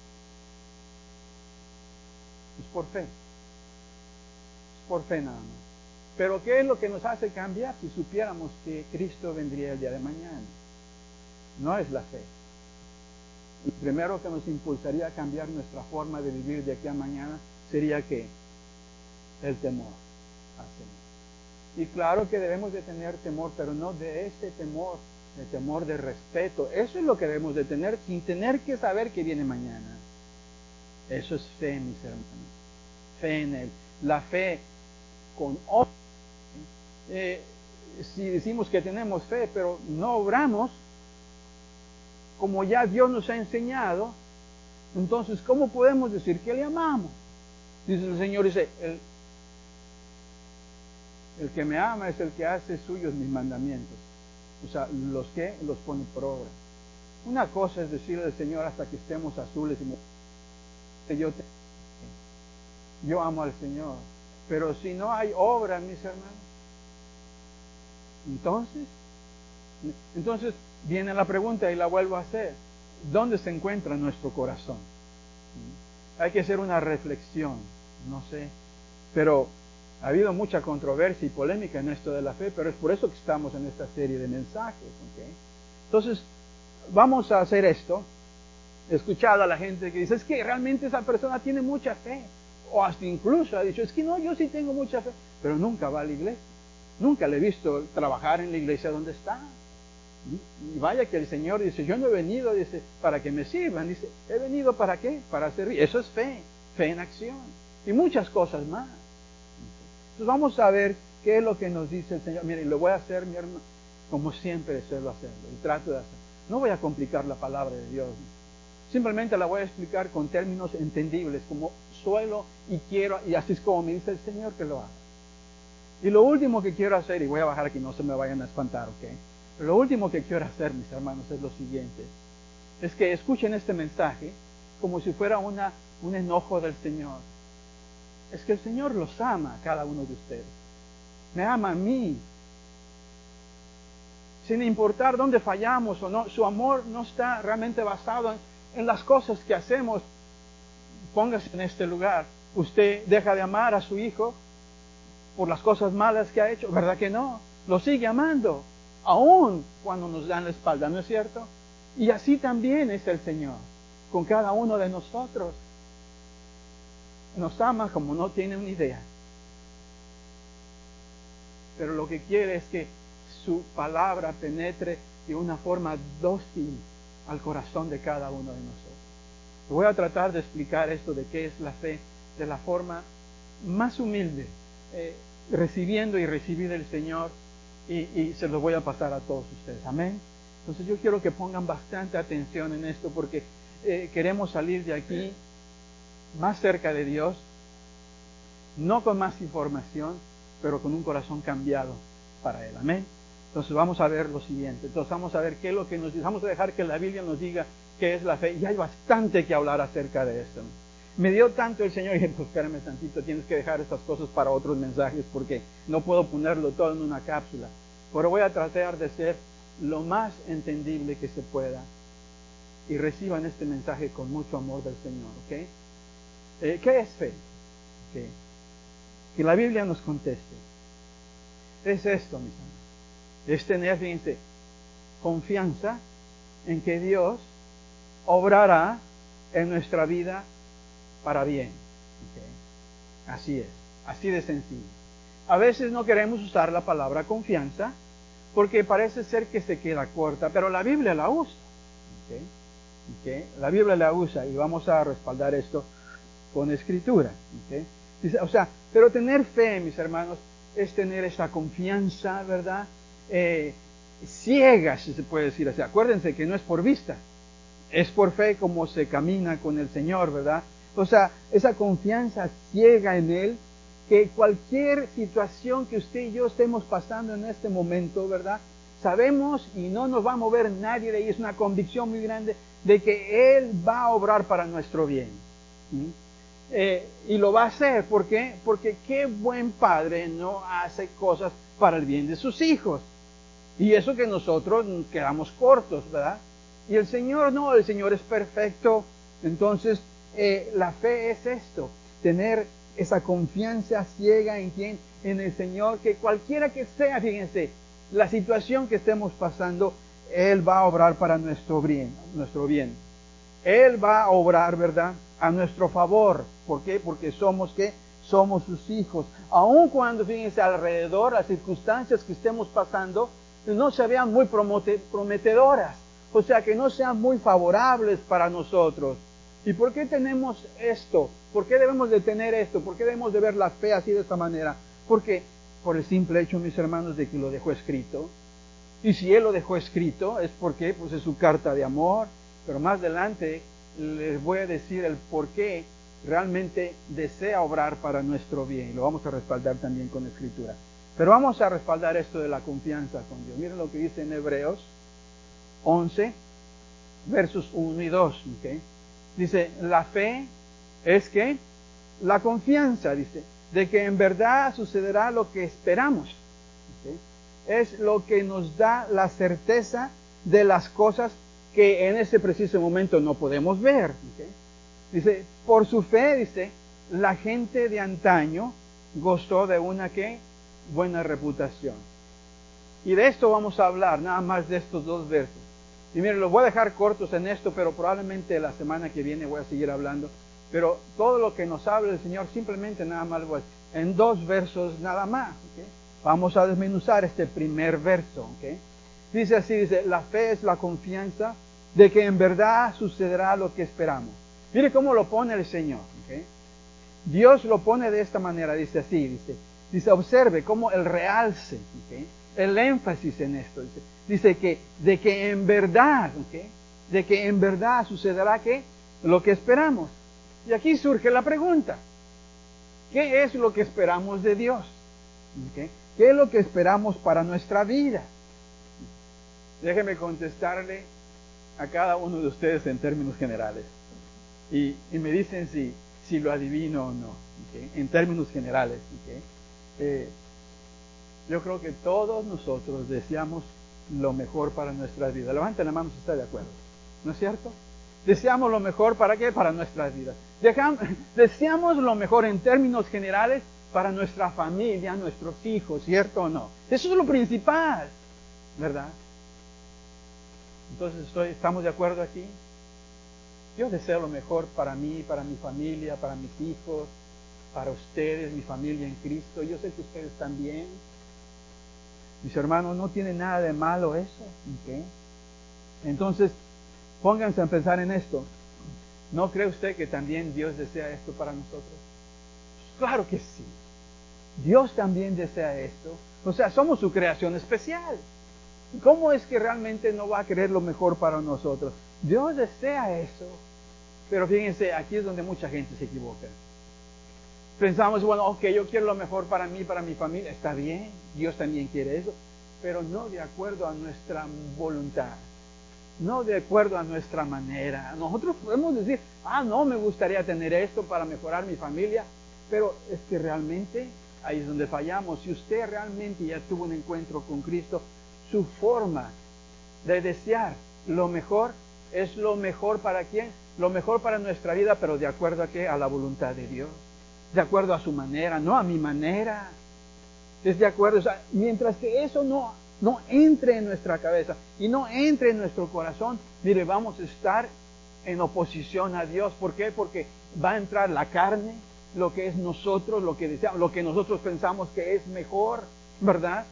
S1: Es por fe. Es por fe nada más. Pero ¿qué es lo que nos hace cambiar si supiéramos que Cristo vendría el día de mañana? No es la fe. Lo primero que nos impulsaría a cambiar nuestra forma de vivir de aquí a mañana sería que el temor al Señor. Y claro que debemos de tener temor, pero no de ese temor, de temor de respeto. Eso es lo que debemos de tener sin tener que saber que viene mañana. Eso es fe, mis hermanos. Fe en Él. La fe con obra. Eh, si decimos que tenemos fe, pero no obramos, como ya Dios nos ha enseñado, entonces, ¿cómo podemos decir que le amamos? Dice el Señor, dice, el, el que me ama es el que hace suyos mis mandamientos. O sea, los que los pone por obra. Una cosa es decirle al Señor hasta que estemos azules y yo, te, yo amo al Señor. Pero si no hay obra, mis hermanos, entonces, entonces viene la pregunta y la vuelvo a hacer. ¿Dónde se encuentra nuestro corazón? Hay que hacer una reflexión, no sé, pero ha habido mucha controversia y polémica en esto de la fe, pero es por eso que estamos en esta serie de mensajes, ¿okay? Entonces, vamos a hacer esto. He escuchado a la gente que dice, es que realmente esa persona tiene mucha fe, o hasta incluso ha dicho, es que no, yo sí tengo mucha fe, pero nunca va a la iglesia, nunca le he visto trabajar en la iglesia donde está. Y vaya que el Señor dice, yo no he venido, dice, para que me sirvan, dice, he venido para qué, para servir. Eso es fe, fe en acción, y muchas cosas más. Entonces vamos a ver qué es lo que nos dice el Señor. Mire, lo voy a hacer, mi hermano, como siempre suelo hacerlo, y trato de hacerlo. No voy a complicar la palabra de Dios, simplemente la voy a explicar con términos entendibles, como suelo y quiero, y así es como me dice el Señor que lo haga. Y lo último que quiero hacer, y voy a bajar aquí, no se me vayan a espantar, ¿ok? Pero lo último que quiero hacer, mis hermanos, es lo siguiente. Es que escuchen este mensaje como si fuera una, un enojo del Señor. Es que el Señor los ama a cada uno de ustedes. Me ama a mí. Sin importar dónde fallamos o no, su amor no está realmente basado en, en las cosas que hacemos. Póngase en este lugar. Usted deja de amar a su hijo por las cosas malas que ha hecho. ¿Verdad que no? Lo sigue amando. Aún cuando nos dan la espalda, ¿no es cierto? Y así también es el Señor, con cada uno de nosotros. Nos ama como no tiene una idea. Pero lo que quiere es que su palabra penetre de una forma dócil al corazón de cada uno de nosotros. Voy a tratar de explicar esto de qué es la fe de la forma más humilde, eh, recibiendo y recibir del Señor. Y, y se los voy a pasar a todos ustedes. Amén. Entonces yo quiero que pongan bastante atención en esto porque eh, queremos salir de aquí más cerca de Dios, no con más información, pero con un corazón cambiado para Él. Amén. Entonces vamos a ver lo siguiente. Entonces vamos a ver qué es lo que nos dice. Vamos a dejar que la Biblia nos diga qué es la fe. Y hay bastante que hablar acerca de esto. Me dio tanto el Señor y dije, pues espérame tantito, tienes que dejar estas cosas para otros mensajes porque no puedo ponerlo todo en una cápsula. Pero voy a tratar de ser lo más entendible que se pueda y reciban este mensaje con mucho amor del Señor, ¿ok? Eh, ¿Qué es fe? Okay. Que la Biblia nos conteste. Es esto, mis amigos. Es tener, fíjense, confianza en que Dios obrará en nuestra vida para bien. Okay. Así es, así de sencillo. A veces no queremos usar la palabra confianza porque parece ser que se queda corta, pero la Biblia la usa. Okay. Okay. La Biblia la usa y vamos a respaldar esto con escritura. Okay. Dice, o sea, pero tener fe, mis hermanos, es tener esa confianza, ¿verdad? Eh, ciega, si se puede decir así. Acuérdense que no es por vista, es por fe como se camina con el Señor, ¿verdad? O sea, esa confianza ciega en Él, que cualquier situación que usted y yo estemos pasando en este momento, ¿verdad? Sabemos y no nos va a mover nadie de ahí, es una convicción muy grande de que Él va a obrar para nuestro bien. ¿Sí? Eh, y lo va a hacer, ¿por qué? Porque qué buen padre no hace cosas para el bien de sus hijos. Y eso que nosotros quedamos cortos, ¿verdad? Y el Señor no, el Señor es perfecto. Entonces, eh, la fe es esto, tener esa confianza ciega en quien, en el Señor, que cualquiera que sea, fíjense, la situación que estemos pasando, Él va a obrar para nuestro bien, nuestro bien. Él va a obrar, ¿verdad?, a nuestro favor. ¿Por qué? Porque somos, ¿qué? Somos sus hijos. Aun cuando, fíjense, alrededor, las circunstancias que estemos pasando, no se vean muy prometedoras. O sea, que no sean muy favorables para nosotros. ¿Y por qué tenemos esto? ¿Por qué debemos de tener esto? ¿Por qué debemos de ver la fe así de esta manera? Porque, por el simple hecho, mis hermanos, de que lo dejó escrito. Y si Él lo dejó escrito, es porque pues, es su carta de amor. Pero más adelante les voy a decir el por qué realmente desea obrar para nuestro bien. Y lo vamos a respaldar también con Escritura. Pero vamos a respaldar esto de la confianza con Dios. Miren lo que dice en Hebreos once, versos uno y dos. ¿Okay? Dice, la fe es que la confianza, dice, de que en verdad sucederá lo que esperamos. ¿Okay? Es lo que nos da la certeza de las cosas que en ese preciso momento no podemos ver. ¿Okay? Dice, por su fe, dice, la gente de antaño gozó de una ¿qué? Buena reputación. Y de esto vamos a hablar, nada más de estos dos versos. Y miren, los voy a dejar cortos en esto, pero probablemente la semana que viene voy a seguir hablando. Pero todo lo que nos habla el Señor, simplemente nada más voy a decir, en dos versos nada más. ¿Okay? Vamos a desmenuzar este primer verso. ¿Okay? Dice así, dice, la fe es la confianza de que en verdad sucederá lo que esperamos. Mire cómo lo pone el Señor. ¿Okay? Dios lo pone de esta manera, dice así, dice, dice, observe cómo el realce, ¿okay? El énfasis en esto, dice, dice que de que en verdad, ¿okay? De que en verdad sucederá ¿qué? Lo que esperamos. Y aquí surge la pregunta, ¿qué es lo que esperamos de Dios? ¿Okay? ¿Qué es lo que esperamos para nuestra vida? Déjeme contestarle a cada uno de ustedes en términos generales. Y, y me dicen si, si lo adivino o no, ¿okay? En términos generales. ¿Okay? Eh, yo creo que todos nosotros deseamos lo mejor para nuestras vidas. Levanten la mano si está de acuerdo. ¿No es cierto? Deseamos lo mejor ¿para qué? Para nuestras vidas. Dejamos, deseamos lo mejor en términos generales para nuestra familia, nuestros hijos, ¿cierto o no? Eso es lo principal, ¿verdad? Entonces, estoy, ¿estamos de acuerdo aquí? Yo deseo lo mejor para mí, para mi familia, para mis hijos, para ustedes, mi familia en Cristo. Yo sé que ustedes también. Mis hermanos, no tiene nada de malo eso. ¿Okay? Entonces, pónganse a pensar en esto. ¿No cree usted que también Dios desea esto para nosotros? Claro que sí. Dios también desea esto. O sea, somos su creación especial. ¿Cómo es que realmente no va a querer lo mejor para nosotros? Dios desea eso. Pero fíjense, aquí es donde mucha gente se equivoca. Pensamos, bueno, ok, yo quiero lo mejor para mí, para mi familia. Está bien, Dios también quiere eso. Pero no de acuerdo a nuestra voluntad. No de acuerdo a nuestra manera. Nosotros podemos decir, ah, no, me gustaría tener esto para mejorar mi familia. Pero es que realmente ahí es donde fallamos. Si usted realmente ya tuvo un encuentro con Cristo, su forma de desear lo mejor es lo mejor para quién, lo mejor para nuestra vida, pero de acuerdo a qué, a la voluntad de Dios, de acuerdo a su manera, no a mi manera, es de acuerdo, o sea, mientras que eso no, no entre en nuestra cabeza y no entre en nuestro corazón, mire, vamos a estar en oposición a Dios. ¿Por qué? Porque va a entrar la carne, lo que es nosotros, lo que deseamos, lo que nosotros pensamos que es mejor, ¿verdad?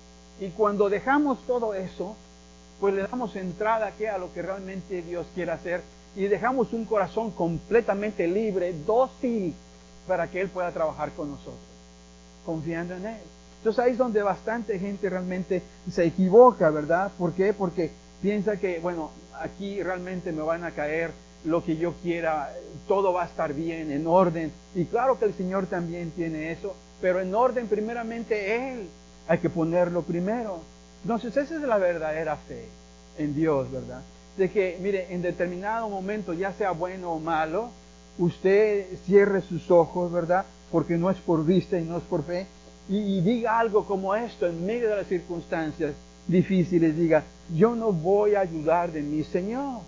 S1: Y cuando dejamos todo eso, pues le damos entrada ¿qué? A lo que realmente Dios quiere hacer y dejamos un corazón completamente libre, dócil, para que Él pueda trabajar con nosotros, confiando en Él. Entonces ahí es donde bastante gente realmente se equivoca, ¿verdad? ¿Por qué? Porque piensa que, bueno, aquí realmente me van a caer lo que yo quiera, todo va a estar bien, en orden. Y claro que el Señor también tiene eso, pero en orden primeramente Él. Hay que ponerlo primero. Entonces esa es la verdadera fe en Dios, ¿verdad? De que, mire, en determinado momento, ya sea bueno o malo, usted cierre sus ojos, ¿verdad? Porque no es por vista y no es por fe. Y, y diga algo como esto en medio de las circunstancias difíciles. Diga, yo no voy a ayudar de mi Señor.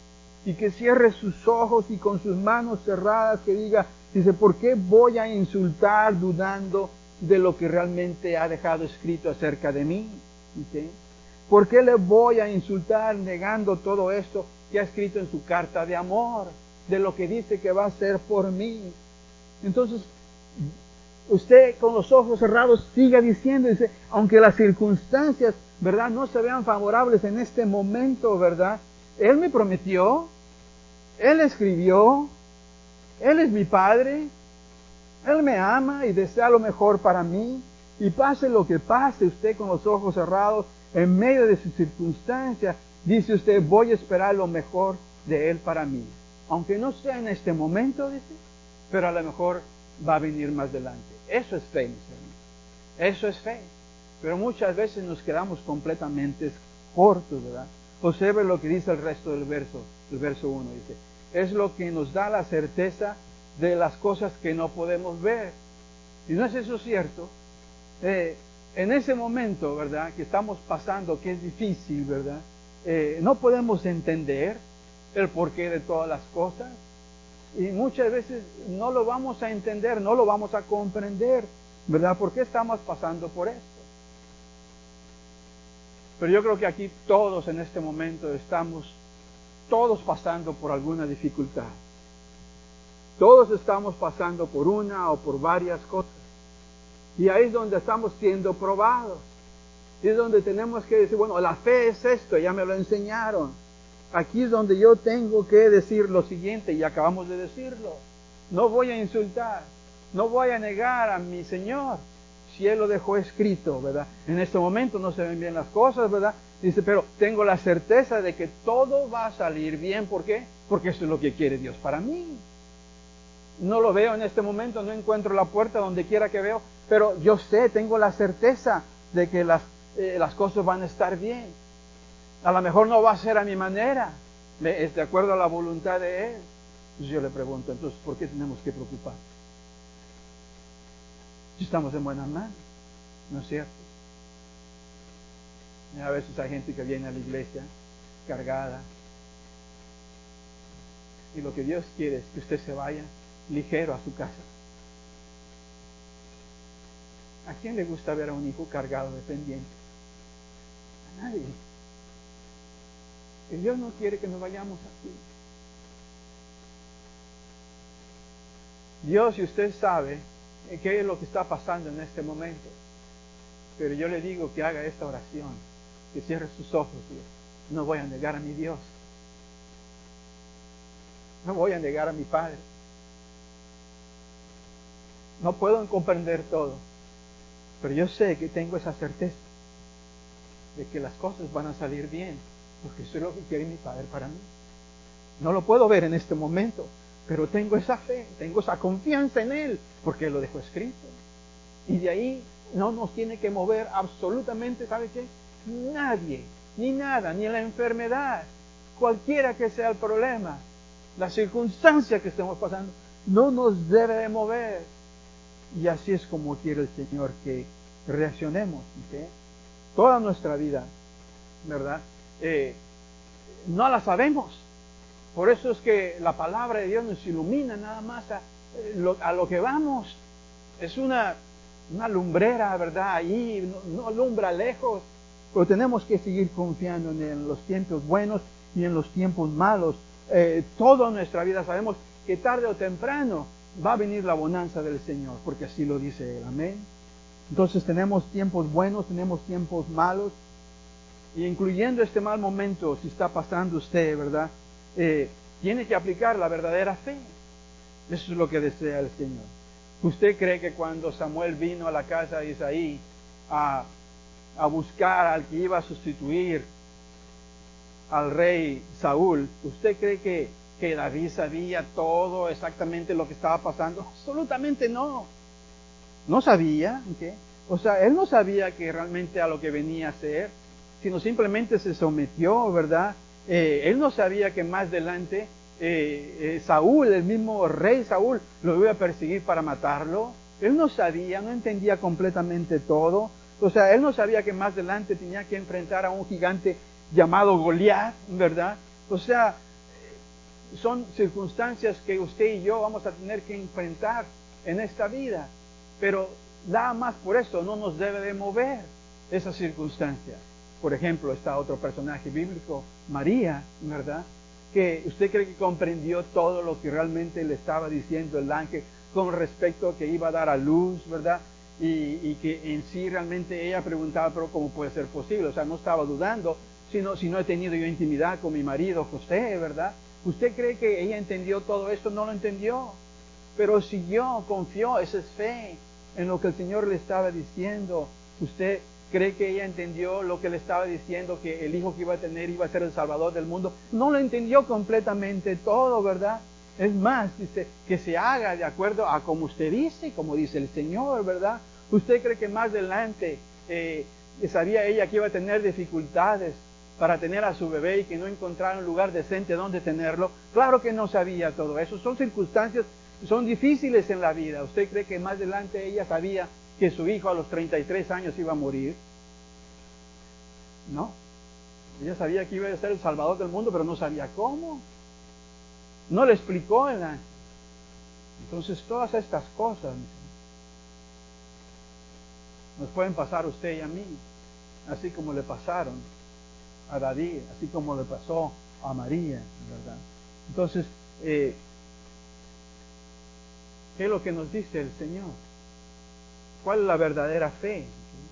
S1: Y que cierre sus ojos y con sus manos cerradas que diga, dice, ¿por qué voy a insultar dudando de lo que realmente ha dejado escrito acerca de mí? ¿Okay? ¿Por qué le voy a insultar negando todo esto que ha escrito en su carta de amor, de lo que dice que va a hacer por mí? Entonces, usted con los ojos cerrados siga diciendo, dice, aunque las circunstancias, ¿verdad?, no se vean favorables en este momento, ¿verdad? Él me prometió, Él escribió, Él es mi Padre, Él me ama y desea lo mejor para mí. Y pase lo que pase, usted con los ojos cerrados, En medio de su circunstancia, dice usted, voy a esperar lo mejor de Él para mí. Aunque no sea en este momento, dice, pero a lo mejor va a venir más adelante. Eso es fe, mis hermanos. Eso es fe. Pero muchas veces nos quedamos completamente cortos, ¿verdad? Observe lo que dice el resto del verso, el verso uno, dice, es lo que nos da la certeza de las cosas que no podemos ver. ¿Y no es eso cierto? Eh, en ese momento, ¿verdad?, que estamos pasando, que es difícil, ¿verdad?, eh, no podemos entender el porqué de todas las cosas. Y muchas veces no lo vamos a entender, no lo vamos a comprender, ¿verdad? ¿Por qué estamos pasando por esto? Pero yo creo que aquí todos en este momento estamos, todos pasando por alguna dificultad. Todos estamos pasando por una o por varias cosas. Y ahí es donde estamos siendo probados. Y es donde tenemos que decir, bueno, la fe es esto, ya me lo enseñaron. Aquí es donde yo tengo que decir lo siguiente, y acabamos de decirlo. No voy a insultar, no voy a negar a mi Señor, si Él lo dejó escrito, ¿verdad? En este momento no se ven bien las cosas, ¿verdad? Dice, pero tengo la certeza de que todo va a salir bien. ¿Por qué? Porque eso es lo que quiere Dios para mí. No lo veo en este momento, no encuentro la puerta donde quiera que veo, pero yo sé, tengo la certeza de que las, eh, las cosas van a estar bien. A lo mejor no va a ser a mi manera, es de acuerdo a la voluntad de Él. Entonces yo le pregunto, entonces, ¿por qué tenemos que preocupar? Si estamos en buenas manos, ¿no es cierto? Y a veces hay gente que viene a la iglesia cargada, y lo que Dios quiere es que usted se vaya ligero a su casa. ¿A quién le gusta ver a un hijo cargado de pendientes? A nadie. Y Dios no quiere que nos vayamos así. Dios, y usted sabe qué es lo que está pasando en este momento, pero yo le digo que haga esta oración, que cierre sus ojos. Dios, no voy a negar a mi Dios, no voy a negar a mi Padre. No puedo comprender todo, pero yo sé que tengo esa certeza de que las cosas van a salir bien, porque eso es lo que quiere mi Padre para mí. No lo puedo ver en este momento, pero tengo esa fe, tengo esa confianza en Él, porque Él lo dejó escrito. Y de ahí no nos tiene que mover absolutamente, ¿sabe qué? Nadie, ni nada, ni la enfermedad, cualquiera que sea el problema, la circunstancia que estemos pasando, no nos debe de mover. Y así es como quiere el Señor que reaccionemos, ¿okay? Toda nuestra vida, ¿verdad? Eh, no la sabemos. Por eso es que la palabra de Dios nos ilumina nada más a, lo, a lo que vamos. Es una, una lumbrera, ¿verdad? Ahí no, no alumbra lejos, pero tenemos que seguir confiando en, en los tiempos buenos y en los tiempos malos. Eh, toda nuestra vida sabemos que tarde o temprano va a venir la bonanza del Señor, porque así lo dice Él, amén. Entonces tenemos tiempos buenos, tenemos tiempos malos, y incluyendo este mal momento, si está pasando usted, ¿verdad? Eh, tiene que aplicar la verdadera fe. Eso es lo que desea el Señor. ¿Usted cree que cuando Samuel vino a la casa de Isaí a, a buscar al que iba a sustituir al rey Saúl, usted cree que, que David sabía todo exactamente lo que estaba pasando? Absolutamente no. No sabía, ¿okay? O sea, él no sabía que realmente a lo que venía a hacer, sino simplemente se sometió, ¿verdad? Eh, él no sabía que más adelante eh, eh, Saúl, el mismo rey Saúl, lo iba a perseguir para matarlo. Él no sabía, no entendía completamente todo. O sea, él no sabía que más adelante tenía que enfrentar a un gigante llamado Goliat, ¿verdad? O sea, son circunstancias que usted y yo vamos a tener que enfrentar en esta vida. Pero nada más por eso no nos debe de mover esa circunstancia. Por ejemplo, está otro personaje bíblico, María, ¿verdad? Que usted cree que comprendió todo lo que realmente le estaba diciendo el ángel con respecto a que iba a dar a luz, ¿verdad? Y, y que en sí realmente ella preguntaba, pero ¿cómo puede ser posible? O sea, no estaba dudando, sino si no he tenido yo intimidad con mi marido José, ¿verdad? ¿Usted cree que ella entendió todo esto? No lo entendió, pero siguió, confió, esa es fe en lo que el Señor le estaba diciendo. Usted ¿Cree que ella entendió lo que le estaba diciendo, que el hijo que iba a tener iba a ser el Salvador del mundo? No lo entendió completamente todo, ¿verdad? Es más, dice, que se haga de acuerdo a como usted dice, como dice el Señor, ¿verdad? ¿Usted cree que más adelante eh, sabía ella que iba a tener dificultades para tener a su bebé y que no encontrara un lugar decente donde tenerlo? Claro que no sabía todo eso. Son circunstancias, son difíciles en la vida. ¿Usted cree que más adelante ella sabía que su hijo a los treinta y tres años iba a morir? No. Ella sabía que iba a ser el Salvador del mundo, pero no sabía cómo. No le explicó el ángel. Entonces todas estas cosas nos pueden pasar a usted y a mí, así como le pasaron a David, así como le pasó a María, ¿verdad? Entonces, eh, ¿qué es lo que nos dice el Señor? ¿Cuál es la verdadera fe?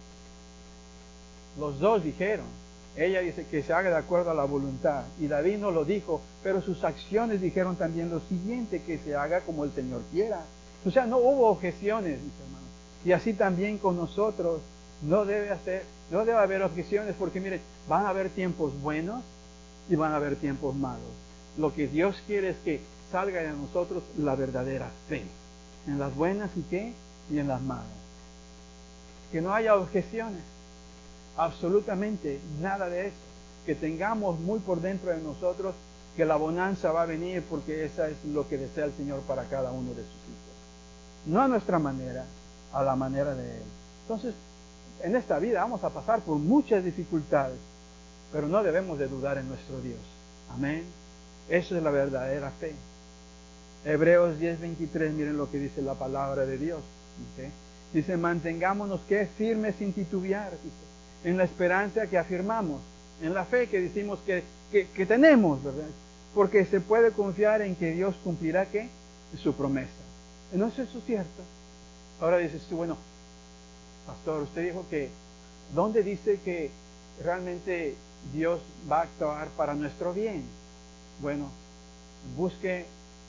S1: Los dos dijeron. Ella dice que se haga de acuerdo a la voluntad. Y David no lo dijo, pero sus acciones dijeron también lo siguiente, que se haga como el Señor quiera. O sea, no hubo objeciones, mis hermanos. Y así también con nosotros no debe hacer, no debe haber objeciones, porque miren, van a haber tiempos buenos y van a haber tiempos malos. Lo que Dios quiere es que salga de nosotros la verdadera fe. En las buenas y qué, y en las malas. Que no haya objeciones. Absolutamente nada de eso. Que tengamos muy por dentro de nosotros que la bonanza va a venir, porque esa es lo que desea el Señor para cada uno de sus hijos. No a nuestra manera, a la manera de Él. Entonces, en esta vida vamos a pasar por muchas dificultades, pero no debemos de dudar en nuestro Dios. Amén. Eso es la verdadera fe. Hebreos diez veintitrés, miren lo que dice la palabra de Dios. ¿Okay? Dice, mantengámonos que firmes sin titubear, dice, en la esperanza que afirmamos, en la fe que decimos que, que, que tenemos, ¿verdad? Porque se puede confiar en que Dios cumplirá, ¿qué? Su promesa. ¿No es eso cierto? Ahora dices tú, bueno, pastor, usted dijo que, ¿dónde dice que realmente Dios va a actuar para nuestro bien? Bueno, busque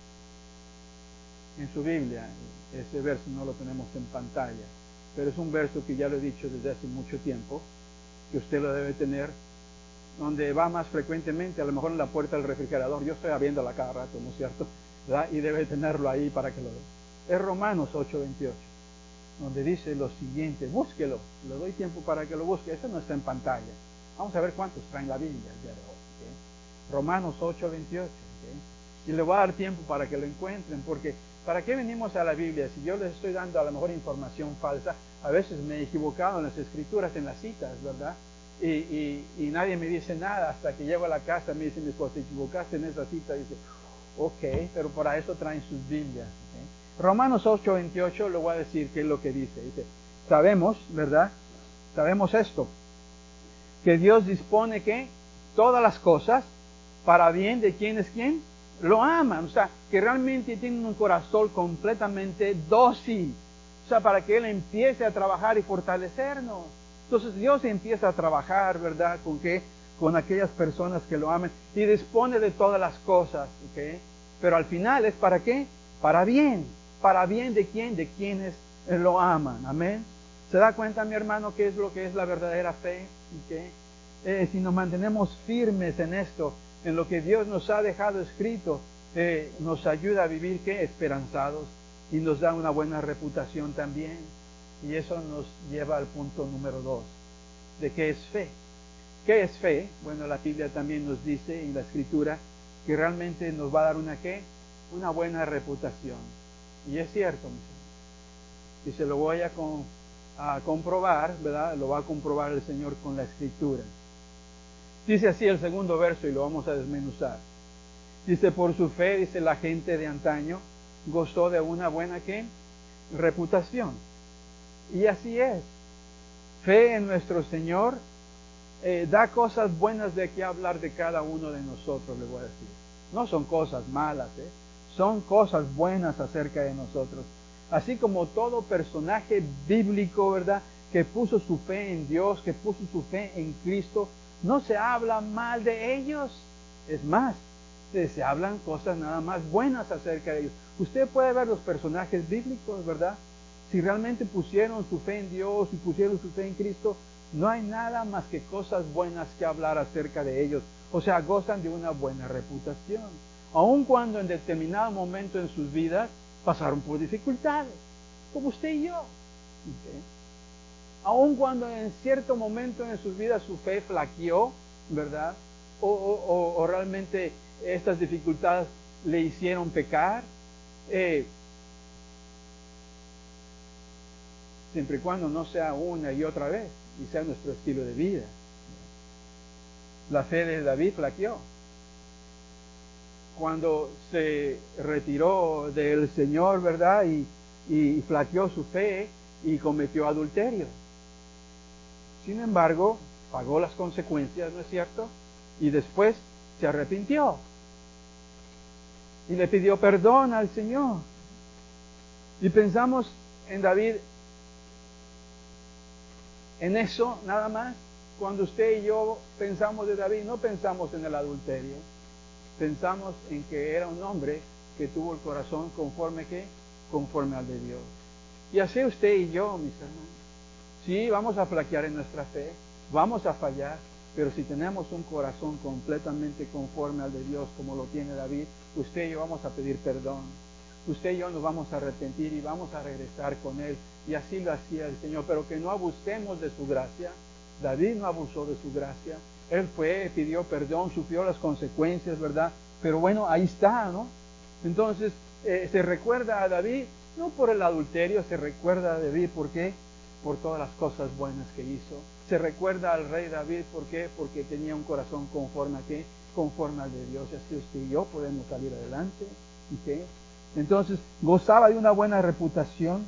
S1: en su Biblia, ese verso no lo tenemos en pantalla, pero es un verso que ya lo he dicho desde hace mucho tiempo, que usted lo debe tener, donde va más frecuentemente, a lo mejor en la puerta del refrigerador. Yo estoy abriéndola cada rato, ¿no es cierto? ¿Verdad? Y debe tenerlo ahí para que lo vea. Es Romanos ocho veintiocho, donde dice lo siguiente, búsquelo, le doy tiempo para que lo busque, eso no está en pantalla. Vamos a ver cuántos traen la Biblia el día de hoy. ¿Okay? Romanos ocho veintiocho, ¿okay? Y le voy a dar tiempo para que lo encuentren, porque ¿para qué venimos a la Biblia? Si yo les estoy dando a lo mejor información falsa, a veces me he equivocado en las escrituras, en las citas, ¿verdad? Y, y, y nadie me dice nada hasta que llego a la casa, me dice mi esposa, te equivocaste en esa cita, dice, ok, pero para eso traen sus Biblias. ¿Okay? Romanos ocho veintiocho, le voy a decir qué es lo que dice. Dice, sabemos, ¿verdad? Sabemos esto, que Dios dispone que todas las cosas para bien de quienes, ¿quién? Lo aman, o sea, que realmente tienen un corazón completamente dócil, o sea, para que Él empiece a trabajar y fortalecernos. Entonces Dios empieza a trabajar, ¿verdad? ¿Con qué? Con aquellas personas que lo aman y dispone de todas las cosas, ¿ok? Pero al final es ¿para qué? Para bien. ¿Para bien de quién? De quienes lo aman, amén. ¿Se da cuenta, mi hermano, qué es lo que es la verdadera fe? ¿Okay? Eh, si nos mantenemos firmes en esto, en lo que Dios nos ha dejado escrito, eh, nos ayuda a vivir, ¿qué? Esperanzados, y nos da una buena reputación también. Y eso nos lleva al punto número dos, de qué es fe. ¿Qué es fe? Bueno, la Biblia también nos dice, en la Escritura, que realmente nos va a dar una ¿qué? Una buena reputación. Y es cierto, mis hermanos. Y se lo voy a, con, a comprobar, ¿verdad? Lo va a comprobar el Señor con la Escritura. Dice así el segundo verso y lo vamos a desmenuzar. Dice, por su fe, dice, la gente de antaño gozó de una buena ¿qué? Reputación. Y así es. Fe en nuestro Señor eh, da cosas buenas de qué hablar de cada uno de nosotros, le voy a decir. No son cosas malas, ¿eh? Son cosas buenas acerca de nosotros. Así como todo personaje bíblico, ¿verdad? Que puso su fe en Dios, que puso su fe en Cristo, no se habla mal de ellos. Es más, se hablan cosas nada más buenas acerca de ellos. Usted puede ver los personajes bíblicos, ¿verdad? si realmente pusieron su fe en Dios y pusieron su fe en Cristo, no hay nada más que cosas buenas que hablar acerca de ellos. O sea, gozan de una buena reputación. Aun cuando en determinado momento en sus vidas pasaron por dificultades, como usted y yo. ¿Okay? Aun cuando en cierto momento en sus vidas su fe flaqueó, ¿verdad? O, o, o realmente estas dificultades le hicieron pecar, eh, siempre y cuando no sea una y otra vez, y sea nuestro estilo de vida. La fe de David flaqueó. Cuando se retiró del Señor, ¿verdad? Y, y flaqueó su fe y cometió adulterio. Sin embargo, pagó las consecuencias, ¿no es cierto? Y después se arrepintió. Y le pidió perdón al Señor. Y pensamos en David, en eso nada más. Cuando usted y yo pensamos de David, no pensamos en el adulterio. Pensamos en que era un hombre que tuvo el corazón conforme que conforme al de Dios. Y así usted y yo, mis hermanos. Sí, vamos a flaquear en nuestra fe, vamos a fallar, pero si tenemos un corazón completamente conforme al de Dios, como lo tiene David, usted y yo vamos a pedir perdón. Usted y yo nos vamos a arrepentir y vamos a regresar con Él. Y así lo hacía el Señor, pero que no abusemos de su gracia. David no abusó de su gracia. Él fue, pidió perdón, sufrió las consecuencias, ¿verdad? Pero bueno, ahí está, ¿no? Entonces, eh, se recuerda a David, no por el adulterio, se recuerda a David, ¿por qué? Por todas las cosas buenas que hizo. Se recuerda al rey David, ¿por qué? Porque tenía un corazón conforme a qué? Conforme al de Dios. Y así usted y yo podemos salir adelante. ¿Okay? Entonces, gozaba de una buena reputación.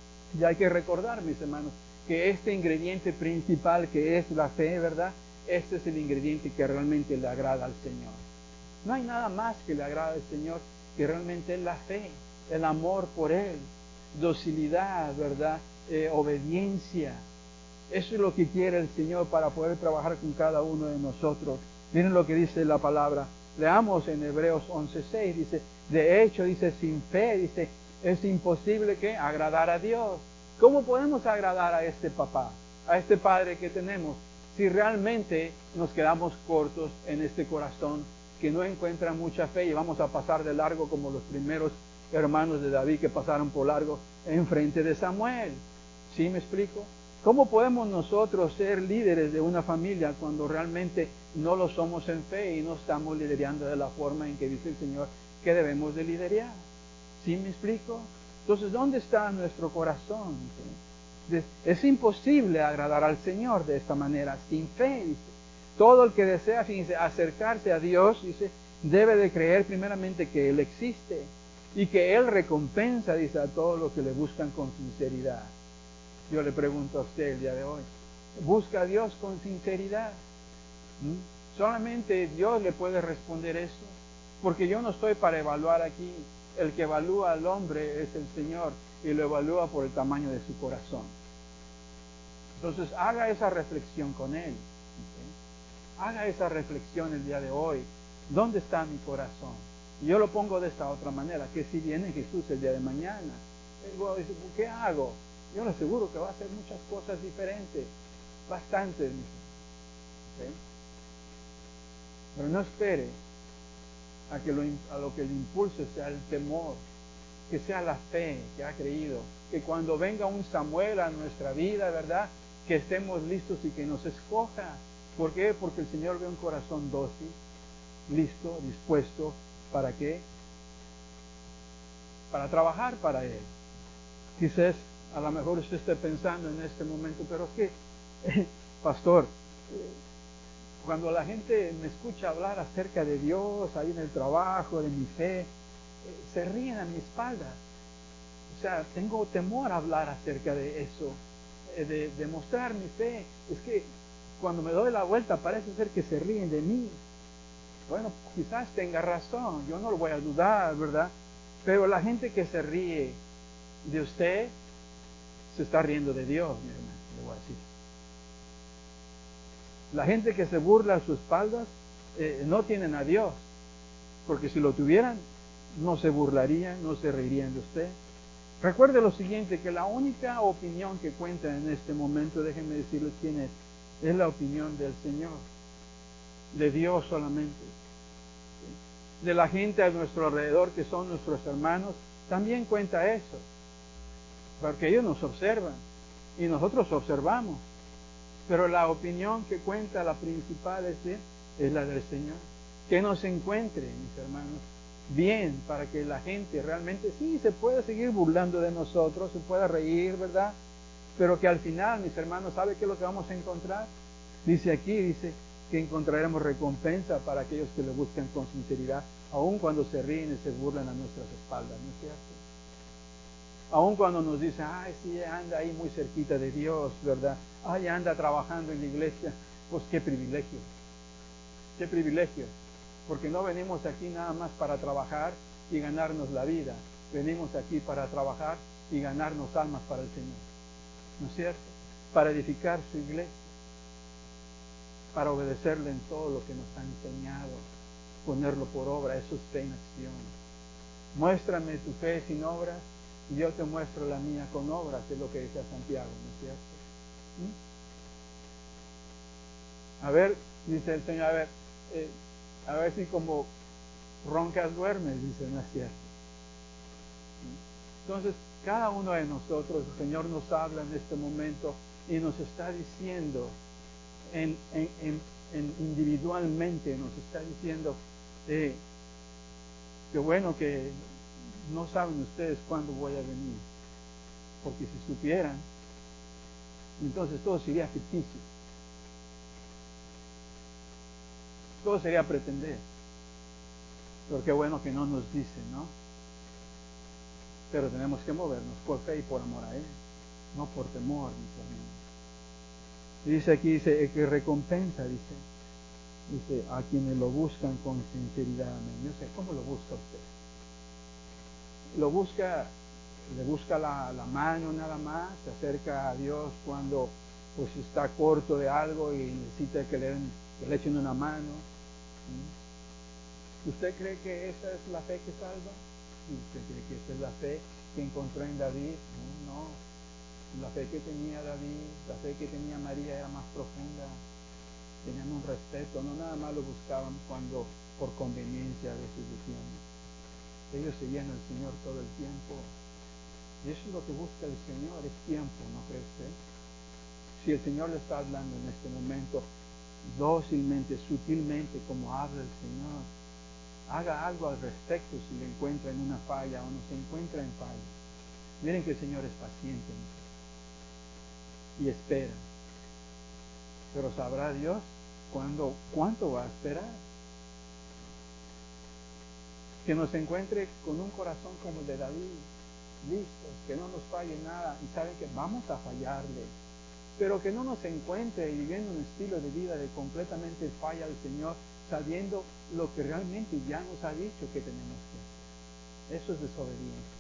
S1: Y hay que recordar, mis hermanos, que este ingrediente principal que es la fe, ¿verdad? Este es el ingrediente que realmente le agrada al Señor. No hay nada más que le agrada al Señor que realmente la fe, el amor por Él, docilidad, ¿verdad? Eh, obediencia. Eso es lo que quiere el Señor para poder trabajar con cada uno de nosotros. Miren lo que dice la palabra. Leamos en Hebreos once seis, dice, de hecho, dice, sin fe, dice, es imposible que agradar a Dios. ¿Cómo podemos agradar a este papá, a este padre que tenemos, si realmente nos quedamos cortos en este corazón que no encuentra mucha fe y vamos a pasar de largo como los primeros hermanos de David que pasaron por largo en frente de Samuel? ¿Sí me explico? ¿Cómo podemos nosotros ser líderes de una familia cuando realmente no lo somos en fe y no estamos liderando de la forma en que dice el Señor que debemos de liderar? ¿Sí me explico? Entonces, ¿dónde está nuestro corazón? ¿Sí? Es imposible agradar al Señor de esta manera, sin fe. Dice. Todo el que desea, fíjense, acercarse a Dios, dice, debe de creer primeramente que Él existe y que Él recompensa, dice, a todos los que le buscan con sinceridad. Yo le pregunto a usted el día de hoy, ¿busca a Dios con sinceridad? ¿Mm? Solamente Dios le puede responder eso, porque yo no estoy para evaluar aquí. El que evalúa al hombre es el Señor y lo evalúa por el tamaño de su corazón. Entonces haga esa reflexión con Él. ¿Okay? Haga esa reflexión el día de hoy. ¿Dónde está mi corazón? Y yo lo pongo de esta otra manera, que si viene Jesús el día de mañana, ¿qué hago? Yo le aseguro que va a hacer muchas cosas diferentes, bastantes. ¿Okay? Pero no espere a que lo, a lo que le impulse sea el temor, que sea la fe que ha creído, que cuando venga un Samuel a nuestra vida, ¿verdad? Que estemos listos y que nos escoja. ¿Por qué? Porque el Señor ve un corazón dócil, listo, dispuesto, ¿para qué? Para trabajar para Él. Quizás a lo mejor usted esté pensando en este momento, pero es que, pastor, cuando la gente me escucha hablar acerca de Dios, ahí en el trabajo, de mi fe, se ríen a mi espalda. O sea, tengo temor a hablar acerca de eso, de, de mostrar mi fe. Es que cuando me doy la vuelta parece ser que se ríen de mí. Bueno, quizás tenga razón, yo no lo voy a dudar, ¿verdad? Pero la gente que se ríe de usted, se está riendo de Dios, mi hermano, le voy a decir. La gente que se burla a sus espaldas eh, no tienen a Dios, porque si lo tuvieran, no se burlarían, no se reirían de usted. Recuerde lo siguiente, que la única opinión que cuenta en este momento, déjenme decirles quién es, es la opinión del Señor, de Dios solamente. De la gente a nuestro alrededor, que son nuestros hermanos, también cuenta eso, porque ellos nos observan y nosotros observamos. Pero la opinión que cuenta, la principal, es, es la del Señor. Que nos encuentre, mis hermanos, bien, para que la gente realmente sí se pueda seguir burlando de nosotros, se pueda reír, ¿verdad? Pero que al final, mis hermanos, ¿sabe qué es lo que vamos a encontrar? Dice aquí, dice que encontraremos recompensa para aquellos que lo buscan con sinceridad, aun cuando se ríen y se burlan a nuestras espaldas, ¿no es cierto? Aun cuando nos dicen, ay, sí, anda ahí muy cerquita de Dios, ¿verdad? Ay, anda trabajando en la iglesia. Pues qué privilegio, qué privilegio. Porque no venimos aquí nada más para trabajar y ganarnos la vida. Venimos aquí para trabajar y ganarnos almas para el Señor. ¿No es cierto? Para edificar su iglesia. Para obedecerle en todo lo que nos ha enseñado. Ponerlo por obra, eso es fe en acción. Muéstrame tu fe sin obras y yo te muestro la mía con obras, es lo que decía Santiago, ¿no es cierto? ¿Mm? A ver, dice el Señor, a ver, eh, a ver si como roncas duermes, dice, no es cierto. Entonces, cada uno de nosotros, el Señor nos habla en este momento y nos está diciendo, en, en, en, en individualmente, nos está diciendo, eh, que bueno que no saben ustedes cuándo voy a venir, porque si supieran, entonces todo sería ficticio, todo sería pretender, pero qué bueno que no nos dicen, ¿no? Pero tenemos que movernos por fe y por amor a Él, no por temor, mis hermanos. Dice aquí, dice, que recompensa, dice, dice, a quienes lo buscan con sinceridad, amén. Yo sé, ¿cómo lo busca usted? Lo busca, le busca la, la mano nada más, se acerca a Dios cuando pues está corto de algo y necesita que le, que le echen una mano. ¿Sí? ¿Usted cree que esa es la fe que salva? ¿Usted cree que esa es la fe que encontró en David? No, no. La fe que tenía David, la fe que tenía María era más profunda. Tenían un respeto, no nada más lo buscaban cuando por conveniencia a veces decían. Ellos seguían al Señor todo el tiempo. Y eso es lo que busca el Señor, es tiempo, ¿no cree usted? Si el Señor le está hablando en este momento, dócilmente, sutilmente, como habla el Señor, haga algo al respecto si le encuentra en una falla o no se encuentra en falla. Miren que el Señor es paciente y espera. Pero sabrá Dios cuándo, cuánto va a esperar. Que nos encuentre con un corazón como el de David, listos, que no nos falle nada y saben que vamos a fallarle, pero que no nos encuentre viviendo un estilo de vida de completamente falla al Señor, sabiendo lo que realmente ya nos ha dicho que tenemos que hacer. Eso es desobediencia.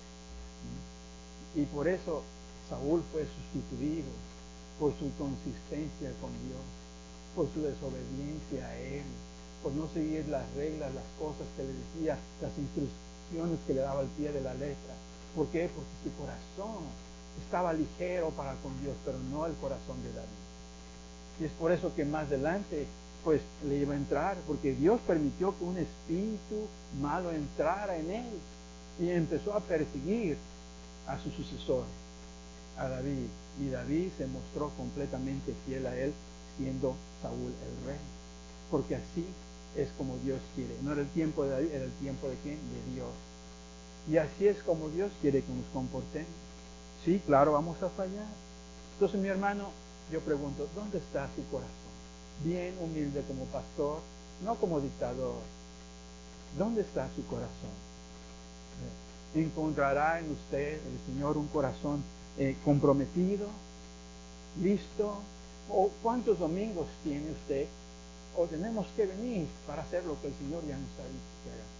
S1: Y por eso Saúl fue sustituido, por su consistencia con Dios, por su desobediencia a Él, por no seguir las reglas, las cosas que le decía, las instrucciones que le daba al pie de la letra. ¿Por qué? Porque su corazón estaba ligero para con Dios, pero no el corazón de David. Y es por eso que más adelante, pues, le iba a entrar, porque Dios permitió que un espíritu malo entrara en él y empezó a perseguir a su sucesor, a David. Y David se mostró completamente fiel a él, siendo Saúl el rey. Porque así es como Dios quiere. No era el tiempo de David, era el tiempo de quién? De Dios. Y así es como Dios quiere que nos comportemos. Sí, claro, vamos a fallar. Entonces, mi hermano, yo pregunto, ¿dónde está su corazón? Bien humilde como pastor, no como dictador. ¿Dónde está su corazón? ¿Encontrará en usted, el Señor, un corazón eh, comprometido, listo? ¿O cuántos domingos tiene usted? ¿O tenemos que venir para hacer lo que el Señor ya nos ha dicho que haga?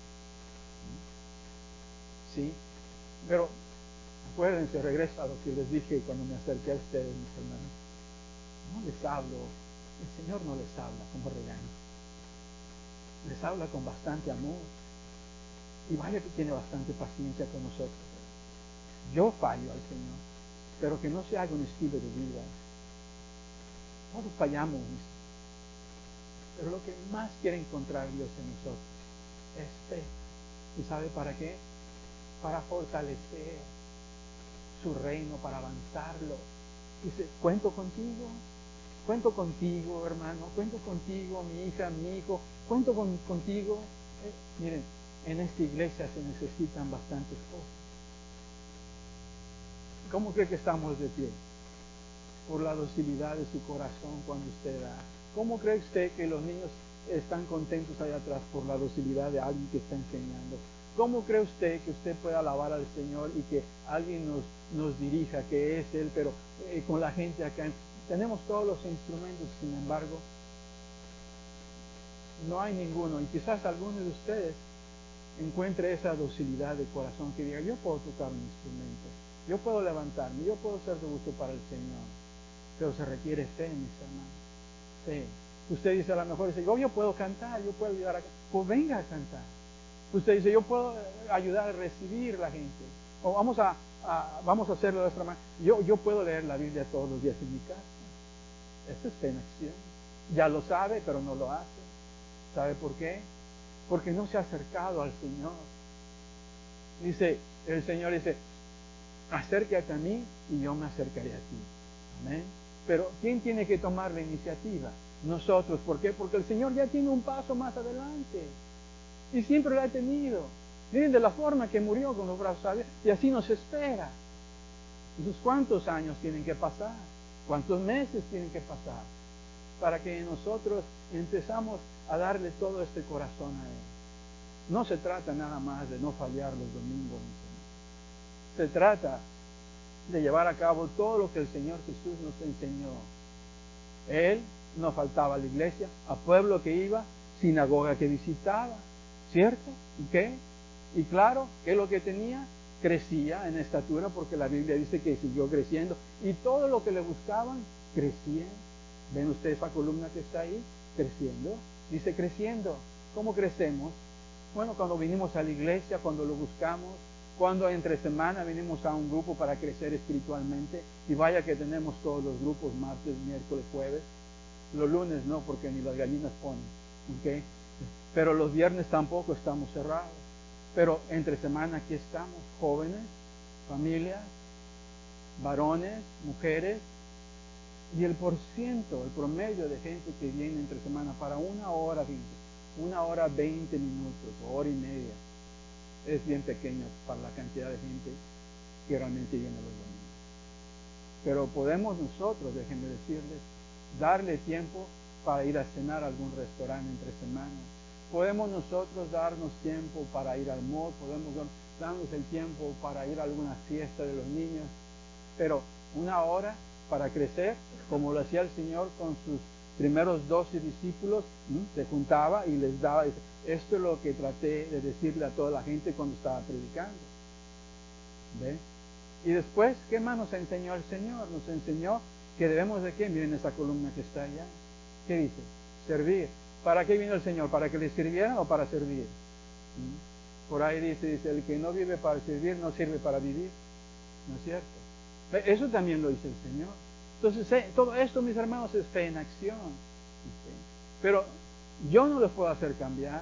S1: ¿Sí? Pero acuérdense, regreso a lo que les dije cuando me acerqué a ustedes, mis hermanos. No les hablo, el Señor no les habla como regaño. Les habla con bastante amor. Y vaya que tiene bastante paciencia con nosotros. Yo fallo al Señor, pero que no se haga un estilo de vida. Todos fallamos, pero lo que más quiere encontrar Dios en nosotros es fe. ¿Y sabe para qué? Para fortalecer su reino, para avanzarlo. Dice, cuento contigo, cuento contigo, hermano, cuento contigo, mi hija, mi hijo, cuento con, contigo. Eh, miren, en esta iglesia se necesitan bastantes cosas. ¿Cómo cree que estamos de pie? Por la docilidad de su corazón cuando usted da. ¿Cómo cree usted que los niños están contentos allá atrás? Por la docilidad de alguien que está enseñando. ¿Cómo cree usted que usted puede alabar al Señor y que alguien nos, nos dirija, que es Él, pero eh, con la gente acá? Tenemos todos los instrumentos, sin embargo, no hay ninguno. Y quizás alguno de ustedes encuentre esa docilidad de corazón que diga, yo puedo tocar un instrumento, yo puedo levantarme, yo puedo ser de gusto para el Señor. Pero se requiere fe, mis hermanos. Fe. Usted dice a lo mejor, dice, yo, yo puedo cantar, yo puedo ayudar a cantar. Pues venga a cantar. Usted dice, yo puedo ayudar a recibir la gente. O vamos a, a, vamos a hacerlo de otra manera. Yo, yo puedo leer la Biblia todos los días en mi casa. Esa es fe en acción. Ya lo sabe, pero no lo hace. ¿Sabe por qué? Porque no se ha acercado al Señor. Dice, el Señor dice, acércate a mí y yo me acercaré a ti. Amén. Pero ¿quién tiene que tomar la iniciativa? Nosotros. ¿Por qué? Porque el Señor ya tiene un paso más adelante. Y siempre lo ha tenido. Miren de la forma que murió con los brazos abiertos. Y así nos espera. Entonces, ¿cuántos años tienen que pasar? ¿Cuántos meses tienen que pasar? Para que nosotros empezamos a darle todo este corazón a Él. No se trata nada más de no fallar los domingos. Se trata de llevar a cabo todo lo que el Señor Jesús nos enseñó. Él no faltaba a la iglesia, a pueblo que iba, sinagoga que visitaba, ¿cierto? ¿Y qué? Y claro, ¿qué es lo que tenía? Crecía en estatura, porque la Biblia dice que siguió creciendo, y todo lo que le buscaban, crecía. ¿Ven ustedes esa columna que está ahí? Creciendo. Dice creciendo. ¿Cómo crecemos? Bueno, cuando vinimos a la iglesia, cuando lo buscamos, cuando entre semana venimos a un grupo para crecer espiritualmente, y vaya que tenemos todos los grupos, martes, miércoles, jueves. Los lunes no, porque ni las gallinas ponen, ¿ok? Pero los viernes tampoco estamos cerrados. Pero entre semana aquí estamos, jóvenes, familias, varones, mujeres, y el porciento, el promedio de gente que viene entre semana para una hora, una hora veinte minutos, o hora y media, es bien pequeño para la cantidad de gente que realmente viene los domingos. Pero podemos nosotros, déjenme decirles, darle tiempo para ir a cenar a algún restaurante entre semanas. Podemos nosotros darnos tiempo para ir al mall, podemos darnos el tiempo para ir a alguna fiesta de los niños, pero una hora para crecer, como lo hacía el Señor con sus primeros doce discípulos, ¿sí? Se juntaba y les daba. Esto es lo que traté de decirle a toda la gente cuando estaba predicando. ¿Ve? Y después, ¿qué más nos enseñó el Señor? Nos enseñó que debemos de qué. Miren esa columna que está allá. ¿Qué dice? Servir. ¿Para qué vino el Señor? ¿Para que le sirvieran o para servir? ¿Mm? Por ahí dice, dice, el que no vive para servir no sirve para vivir. ¿No es cierto? Eso también lo dice el Señor. Entonces, todo esto, mis hermanos, es fe en acción. ¿Sí? Pero yo no les puedo hacer cambiar.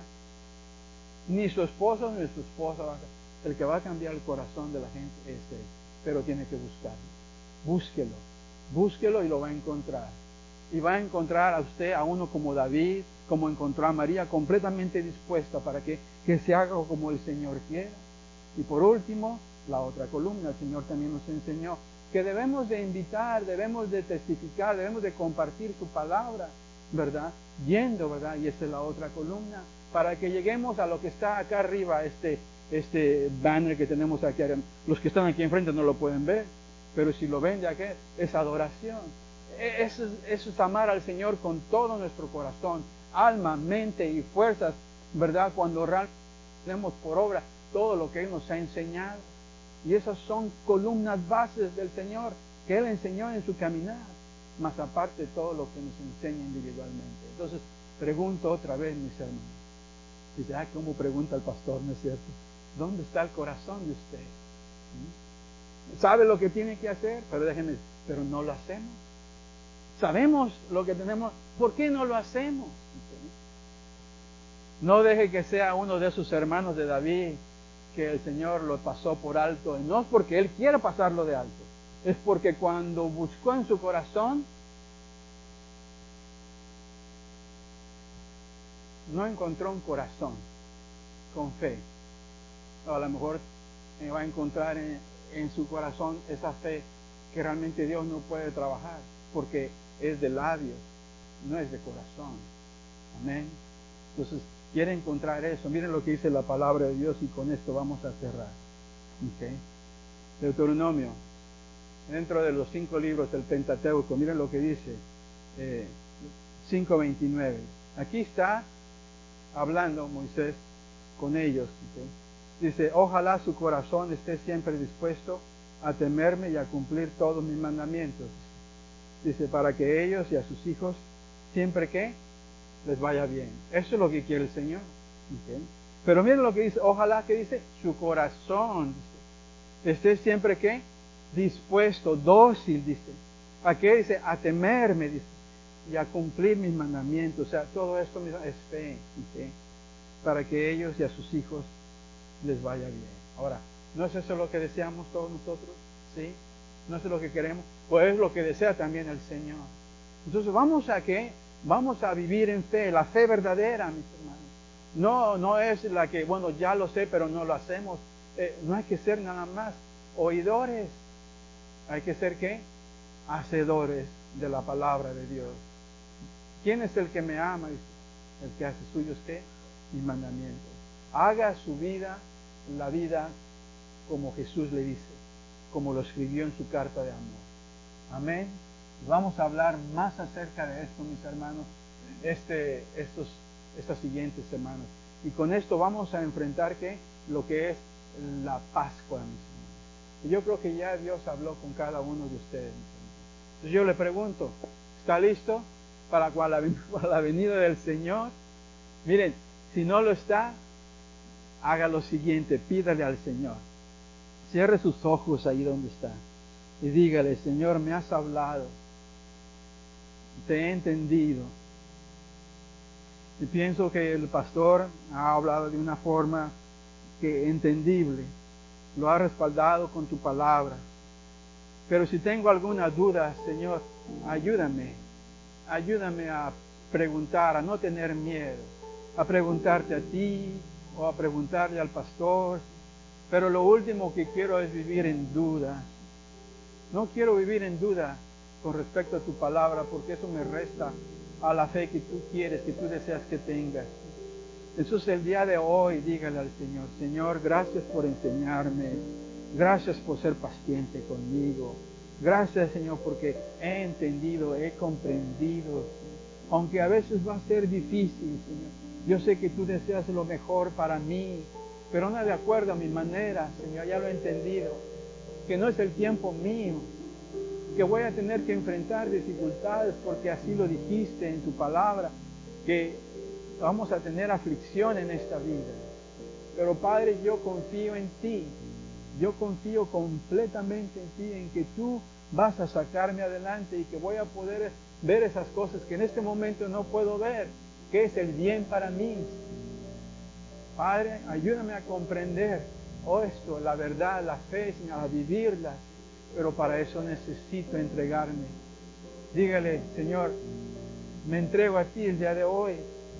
S1: Ni su esposo ni su esposa. El que va a cambiar el corazón de la gente es Él. Pero tiene que buscarlo. Búsquelo. Búsquelo y lo va a encontrar. Y va a encontrar a usted, a uno como David, como encontró a María, completamente dispuesta para que, que se haga como el Señor quiera. Y por último, la otra columna, el Señor también nos enseñó que debemos de invitar, debemos de testificar, debemos de compartir su palabra, ¿verdad? Yendo, ¿verdad? Y esta es la otra columna, para que lleguemos a lo que está acá arriba, este, este banner que tenemos aquí. Los que están aquí enfrente no lo pueden ver, pero si lo ven de aquí, es adoración. Eso es, eso es amar al Señor con todo nuestro corazón, alma, mente y fuerzas, ¿verdad? Cuando realmente tenemos por obra todo lo que Él nos ha enseñado. Y esas son columnas bases del Señor que Él enseñó en su caminar, más aparte todo lo que nos enseña individualmente. Entonces, pregunto otra vez, mis hermanos. Dice, ah, ¿cómo pregunta el pastor? ¿No es cierto? ¿Dónde está el corazón de usted? ¿Mm? sabe lo que tiene que hacer, pero déjenme, pero no lo hacemos. Sabemos lo que tenemos, ¿por qué no lo hacemos? No deje que sea uno de sus hermanos de David, que el Señor lo pasó por alto, y no es porque Él quiera pasarlo de alto, es porque cuando buscó en su corazón, no encontró un corazón con fe. O a lo mejor va a encontrar en, en su corazón esa fe que realmente Dios no puede trabajar, porque es de labios, no es de corazón. Amén. Entonces, quiere encontrar eso. Miren lo que dice la palabra de Dios y con esto vamos a cerrar. Okay. Deuteronomio, dentro de los cinco libros del Pentateuco, miren lo que dice eh, cinco veintinueve. Aquí está hablando Moisés con ellos. Okay. Dice, ojalá su corazón esté siempre dispuesto a temerme y a cumplir todos mis mandamientos. Dice, para que ellos y a sus hijos siempre que les vaya bien. Eso es lo que quiere el Señor. Okay. Pero miren lo que dice, ojalá que dice, su corazón dice, esté siempre que dispuesto, dócil, dice. ¿A qué dice? A temerme, dice, y a cumplir mis mandamientos. O sea, todo esto es fe, okay, para que ellos y a sus hijos les vaya bien. Ahora, ¿no es eso lo que deseamos todos nosotros? ¿Sí? ¿No es lo que queremos? Pues es lo que desea también el Señor. Entonces, ¿vamos a qué? Vamos a vivir en fe, la fe verdadera, mis hermanos. No, no es la que, bueno, ya lo sé, pero no lo hacemos. Eh, no hay que ser nada más oidores. Hay que ser, ¿qué? Hacedores de la palabra de Dios. ¿Quién es el que me ama? El que hace suyos, ¿qué? Mis mandamientos. Haga su vida, la vida como Jesús le dice, como lo escribió en su carta de amor. Amén. Vamos a hablar más acerca de esto, mis hermanos, este, estos, estas siguientes semanas. Y con esto vamos a enfrentar ¿qué? Lo que es la Pascua, mis hermanos. Y yo creo que ya Dios habló con cada uno de ustedes, mis hermanos. Entonces yo le pregunto, ¿está listo para la venida del Señor? Miren, si no lo está, haga lo siguiente, pídale al Señor. Cierre sus ojos ahí donde está y dígale, Señor, me has hablado, te he entendido. Y pienso que el pastor ha hablado de una forma que entendible, lo ha respaldado con tu palabra. Pero si tengo alguna duda, Señor, ayúdame, ayúdame a preguntar, a no tener miedo, a preguntarte a ti o a preguntarle al pastor. Pero lo último que quiero es vivir en duda. No quiero vivir en duda con respecto a tu palabra, porque eso me resta a la fe que tú quieres, que tú deseas que tengas. Entonces el día de hoy dígale al Señor, Señor, gracias por enseñarme, gracias por ser paciente conmigo, gracias, Señor, porque he entendido, he comprendido, aunque a veces va a ser difícil, Señor. Yo sé que tú deseas lo mejor para mí, pero no de acuerdo a mi manera, Señor, ya lo he entendido, que no es el tiempo mío, que voy a tener que enfrentar dificultades porque así lo dijiste en tu palabra, que vamos a tener aflicción en esta vida. Pero Padre, yo confío en ti, yo confío completamente en ti, en que tú vas a sacarme adelante y que voy a poder ver esas cosas que en este momento no puedo ver, que es el bien para mí. Padre, ayúdame a comprender oh, esto, la verdad, la fe, Señor, a vivirlas, pero para eso necesito entregarme. Dígale, Señor, me entrego a ti el día de hoy.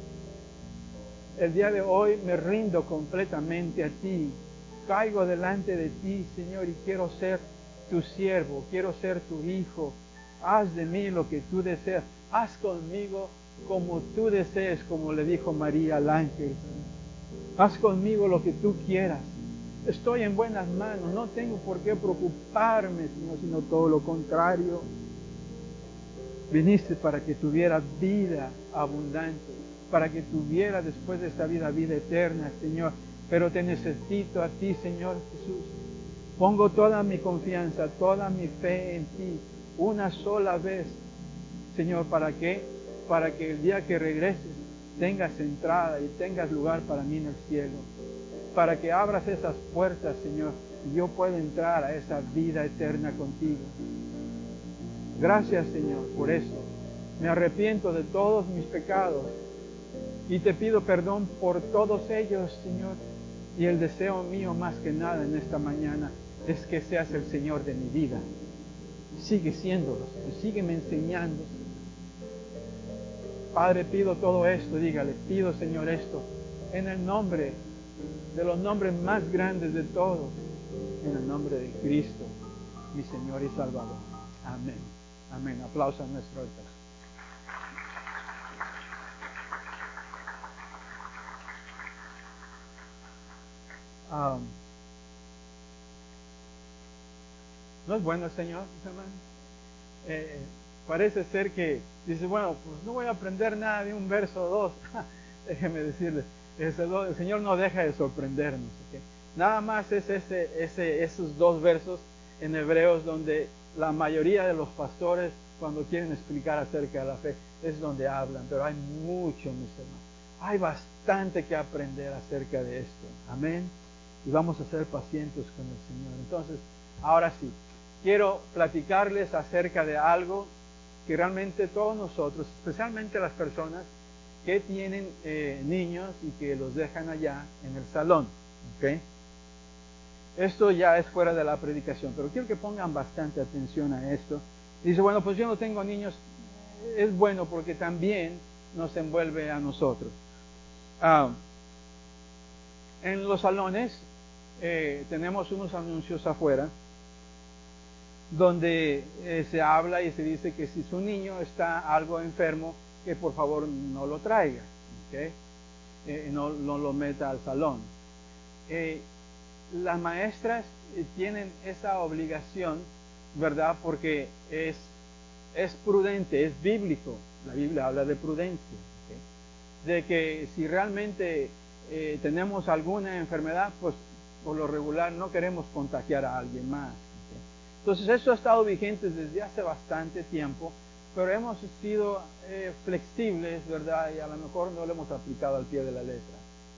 S1: El día de hoy me rindo completamente a ti. Caigo delante de ti, Señor, y quiero ser tu siervo, quiero ser tu hijo. Haz de mí lo que tú deseas. Haz conmigo como tú desees, como le dijo María al ángel. Haz conmigo lo que tú quieras. Estoy en buenas manos, no tengo por qué preocuparme, Señor, sino todo lo contrario. Viniste para que tuviera vida abundante, para que tuviera después de esta vida, vida eterna, Señor. Pero te necesito a ti, Señor Jesús. Pongo toda mi confianza, toda mi fe en ti, una sola vez, Señor, ¿para qué? Para que el día que regreses tengas entrada y tengas lugar para mí en el cielo. Para que abras esas puertas, Señor, y yo puedo entrar a esa vida eterna contigo. Gracias, Señor, por eso. Me arrepiento de todos mis pecados y te pido perdón por todos ellos, Señor. Y el deseo mío más que nada en esta mañana es que seas el Señor de mi vida. Sigue siéndolo, Señor. Sígueme enseñando, Señor. Padre, pido todo esto, dígale, pido, Señor, esto, en el nombre de los nombres más grandes de todos, en el nombre de Cristo, mi Señor y Salvador. Amén. Amén. Aplausos a nuestro altar. Um, ¿No es bueno el Señor, mis hermanos? Eh, parece ser que dice, bueno, pues no voy a aprender nada de un verso o dos. Déjeme decirles, el Señor no deja de sorprendernos. ¿Okay? Nada más es ese, ese, esos dos versos en Hebreos donde la mayoría de los pastores, cuando quieren explicar acerca de la fe, es donde hablan, pero hay mucho, mis hermanos. Hay bastante que aprender acerca de esto. Amén. Y vamos a ser pacientes con el Señor. Entonces, ahora sí, quiero platicarles acerca de algo que realmente todos nosotros, especialmente las personas que tienen eh, niños y que los dejan allá en el salón. ¿Okay? Esto ya es fuera de la predicación, pero quiero que pongan bastante atención a esto. Dice, bueno, pues yo no tengo niños. Es bueno porque también nos envuelve a nosotros. Ah, en los salones eh, tenemos unos anuncios afuera donde eh, se habla y se dice que si su niño está algo enfermo, que por favor no lo traiga, ¿okay? eh, no, no lo meta al salón. Eh, las maestras eh, tienen esa obligación, ¿verdad? Porque es, es prudente, es bíblico. La Biblia habla de prudencia, ¿okay? De que si realmente eh, tenemos alguna enfermedad, pues por lo regular no queremos contagiar a alguien más. ¿Okay? Entonces esto ha estado vigente desde hace bastante tiempo, pero hemos sido eh, flexibles, ¿verdad? Y a lo mejor no lo hemos aplicado al pie de la letra.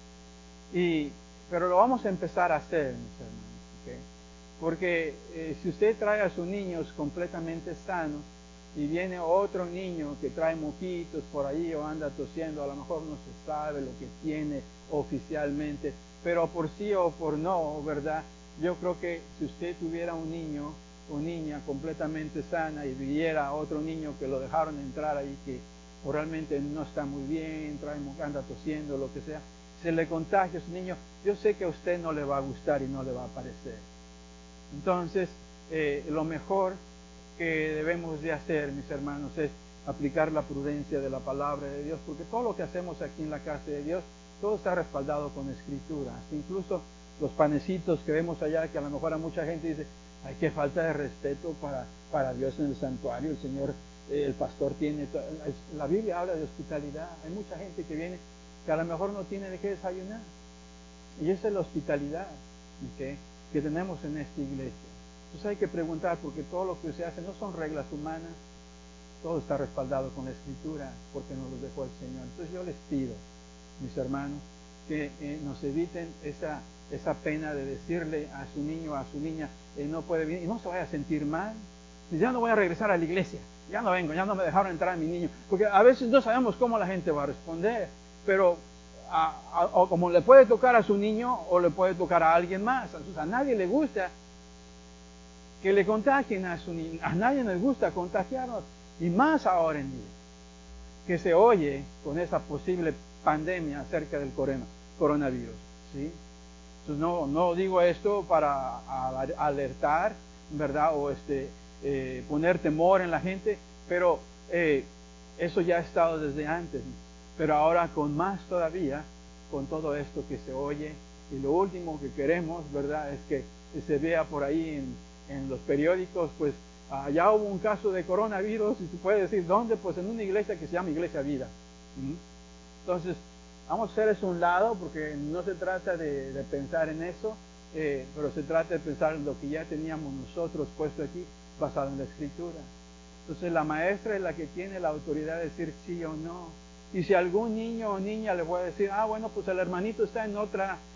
S1: Y, pero lo vamos a empezar a hacer, mis hermanos, ¿okay? Porque eh, si usted trae a sus niños completamente sanos y viene otro niño que trae moquitos por ahí o anda tosiendo, a lo mejor no se sabe lo que tiene oficialmente, pero por sí o por no, ¿verdad? Yo creo que si usted tuviera un niño o niña completamente sana y viera a otro niño que lo dejaron entrar ahí que realmente no está muy bien, trae, anda tosiendo, lo que sea, se le contagia a su niño, yo sé que a usted no le va a gustar y no le va a parecer. Entonces, eh, lo mejor que debemos de hacer, mis hermanos, es aplicar la prudencia de la palabra de Dios, porque todo lo que hacemos aquí en la casa de Dios, todo está respaldado con escritura. Hasta incluso los panecitos que vemos allá, que a lo mejor a mucha gente dice, ay, qué falta de respeto para, para Dios en el santuario, el Señor, eh, el pastor tiene, la Biblia habla de hospitalidad, hay mucha gente que viene que a lo mejor no tiene de qué desayunar, y esa es la hospitalidad, ¿okay?, que tenemos en esta iglesia. Entonces hay que preguntar, porque todo lo que se hace no son reglas humanas, todo está respaldado con la escritura, porque nos lo dejó el Señor. Entonces yo les pido, mis hermanos, que eh, nos eviten esa, esa pena de decirle a su niño o a su niña, eh, no puede venir, y no se vaya a sentir mal, y ya no voy a regresar a la iglesia, ya no vengo, ya no me dejaron entrar a mi niño, porque a veces no sabemos cómo la gente va a responder, pero a, a, o como le puede tocar a su niño o le puede tocar a alguien más. Entonces, a nadie le gusta que le contagien a su niño, a nadie les gusta contagiarnos, y más ahora en día que se oye con esa posible pandemia acerca del coronavirus, ¿sí? Entonces no, no digo esto para alertar, ¿verdad? O este, eh, poner temor en la gente, pero eh, eso ya ha estado desde antes, pero ahora con más todavía, con todo esto que se oye, y lo último que queremos, ¿verdad?, es que se vea por ahí en, en los periódicos, pues allá hubo un caso de coronavirus, y se puede decir, ¿dónde? Pues en una iglesia que se llama Iglesia Vida. ¿Mm? Entonces, vamos a hacer eso a un lado, porque no se trata de, de pensar en eso, eh, pero se trata de pensar en lo que ya teníamos nosotros puesto aquí, basado en la Escritura. Entonces, la maestra es la que tiene la autoridad de decir sí o no. Y si algún niño o niña le voy a decir, ah, bueno, pues el hermanito está en otra,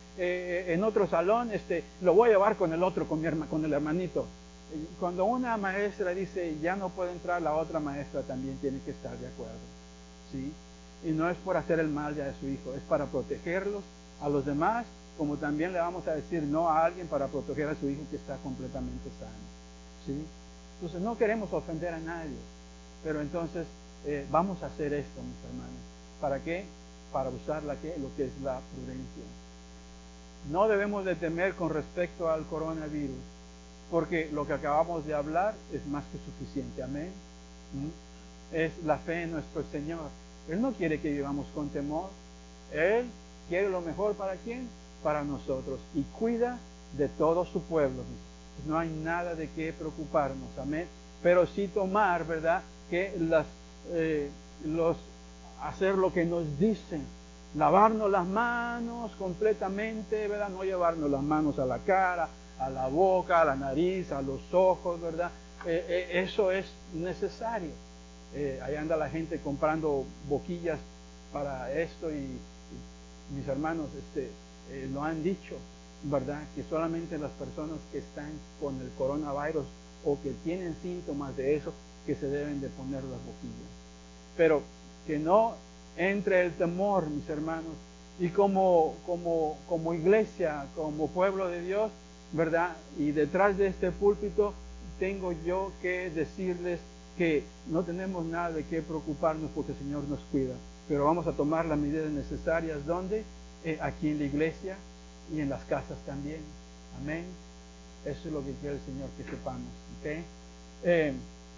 S1: eh, en otro salón, este, lo voy a llevar con el otro, con, mi herma, con el hermanito. Cuando una maestra dice, ya no puede entrar, la otra maestra también tiene que estar de acuerdo, ¿sí? Y no es por hacer el mal ya de su hijo, es para protegerlos a los demás, como también le vamos a decir no a alguien para proteger a su hijo que está completamente sano, ¿sí? Entonces no queremos ofender a nadie, pero entonces eh, vamos a hacer esto, mis hermanos. ¿Para qué? Para usar la que, lo que es la prudencia. No debemos de temer con respecto al coronavirus, porque lo que acabamos de hablar es más que suficiente, amén. ¿Mm? Es la fe en nuestro Señor. Él no quiere que vivamos con temor. Él quiere lo mejor para quién, para nosotros, y cuida de todo su pueblo. No hay nada de qué preocuparnos, amén. Pero sí tomar, ¿verdad? Que las, eh, los hacer lo que nos dicen, lavarnos las manos completamente, ¿verdad? No llevarnos las manos a la cara, a la boca, a la nariz, a los ojos, ¿verdad? Eh, eh, eso es necesario. Eh, ahí anda la gente comprando boquillas para esto y, y mis hermanos este, eh, lo han dicho, ¿verdad? Que solamente las personas que están con el coronavirus o que tienen síntomas de eso, que se deben de poner las boquillas. Pero que no entre el temor, mis hermanos, y como, como, como iglesia, como pueblo de Dios, ¿verdad? Y detrás de este púlpito tengo yo que decirles que no tenemos nada de qué preocuparnos porque el Señor nos cuida, pero vamos a tomar las medidas necesarias. ¿Dónde? Eh, aquí en la iglesia y en las casas también. Amén. Eso es lo que quiere el Señor que sepamos. ¿Okay? Eh,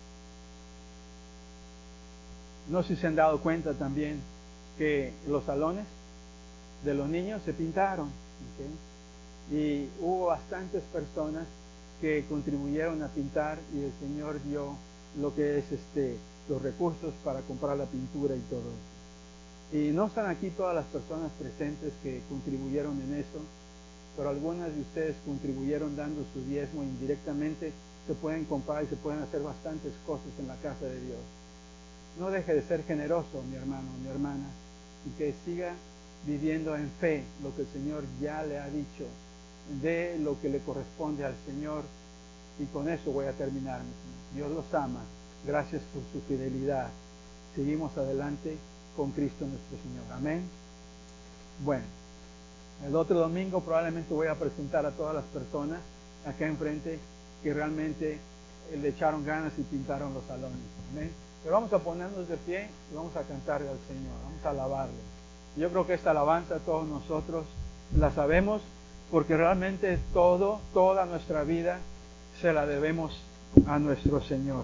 S1: no sé si se han dado cuenta también que los salones de los niños se pintaron. ¿Okay? Y hubo bastantes personas que contribuyeron a pintar y el Señor dio lo que es este los recursos para comprar la pintura y todo eso. Y no están aquí todas las personas presentes que contribuyeron en eso, pero algunas de ustedes contribuyeron dando su diezmo indirectamente. Se pueden comprar y se pueden hacer bastantes cosas en la casa de Dios. No deje de ser generoso, mi hermano, mi hermana, y que siga viviendo en fe lo que el Señor ya le ha dicho. De lo que le corresponde al Señor, y con eso voy a terminar, mi Señor. Dios los ama, gracias por su fidelidad. Seguimos adelante con Cristo nuestro Señor, amén. Bueno, el otro domingo probablemente voy a presentar a todas las personas acá enfrente que realmente le echaron ganas y pintaron los salones, amén. Pero vamos a ponernos de pie y vamos a cantarle al Señor, vamos a alabarle. Yo creo que esta alabanza todos nosotros la sabemos, porque realmente todo, toda nuestra vida se la debemos a nuestro Señor.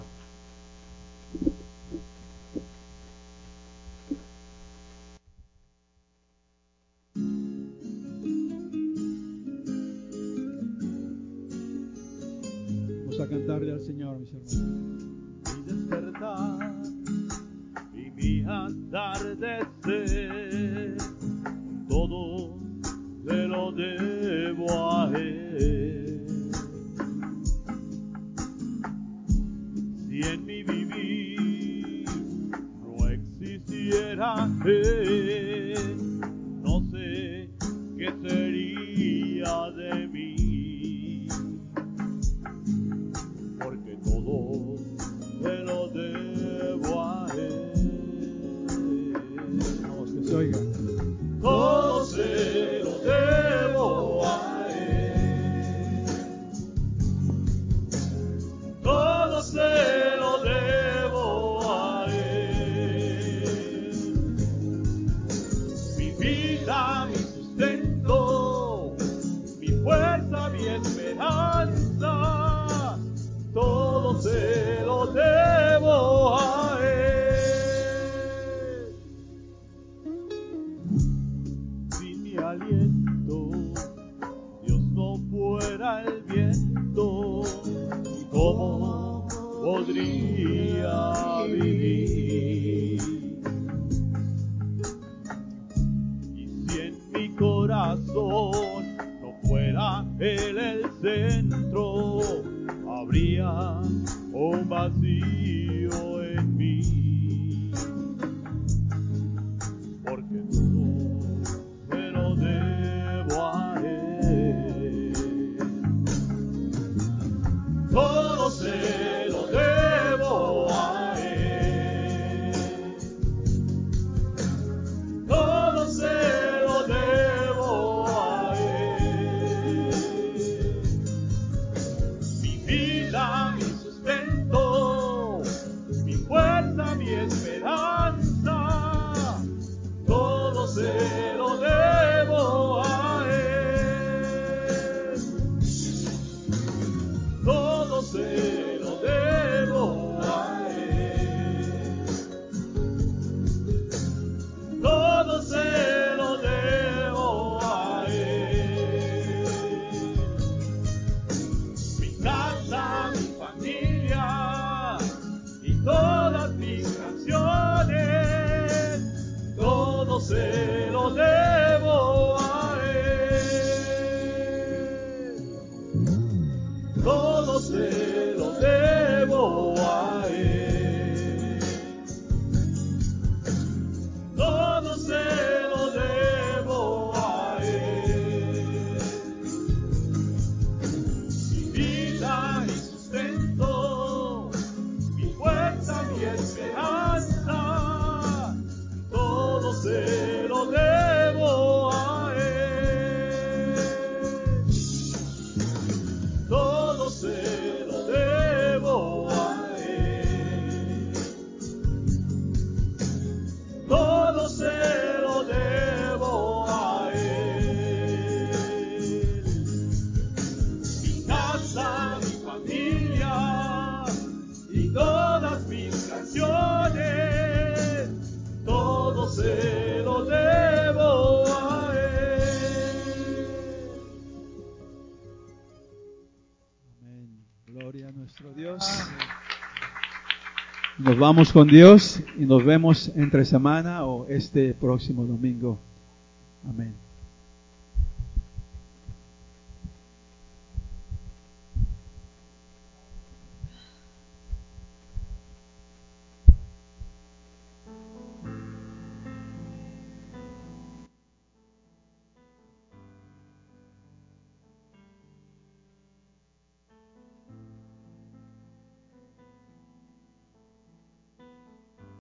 S1: Vamos a cantarle al Señor, mis hermanos.
S2: Mi despertar y mi atardecer, todo te lo debo a Él. Si en mi vivir no existiera Él, no sé qué sería de mí, porque todo te lo debo a Él.
S1: Vamos, que se oiga.
S2: Todo se lo debo a Él. Todo se lo debo a Él. esperanza, todo se lo debo a Él. Todo se lo debo a Él. Todo se lo debo a Él. Mi casa, mi familia y todas mis canciones, todo se lo debo a Él.
S1: Amén. Gloria a nuestro Dios. Nos vamos con Dios y nos vemos entre semana o este próximo domingo. Amén.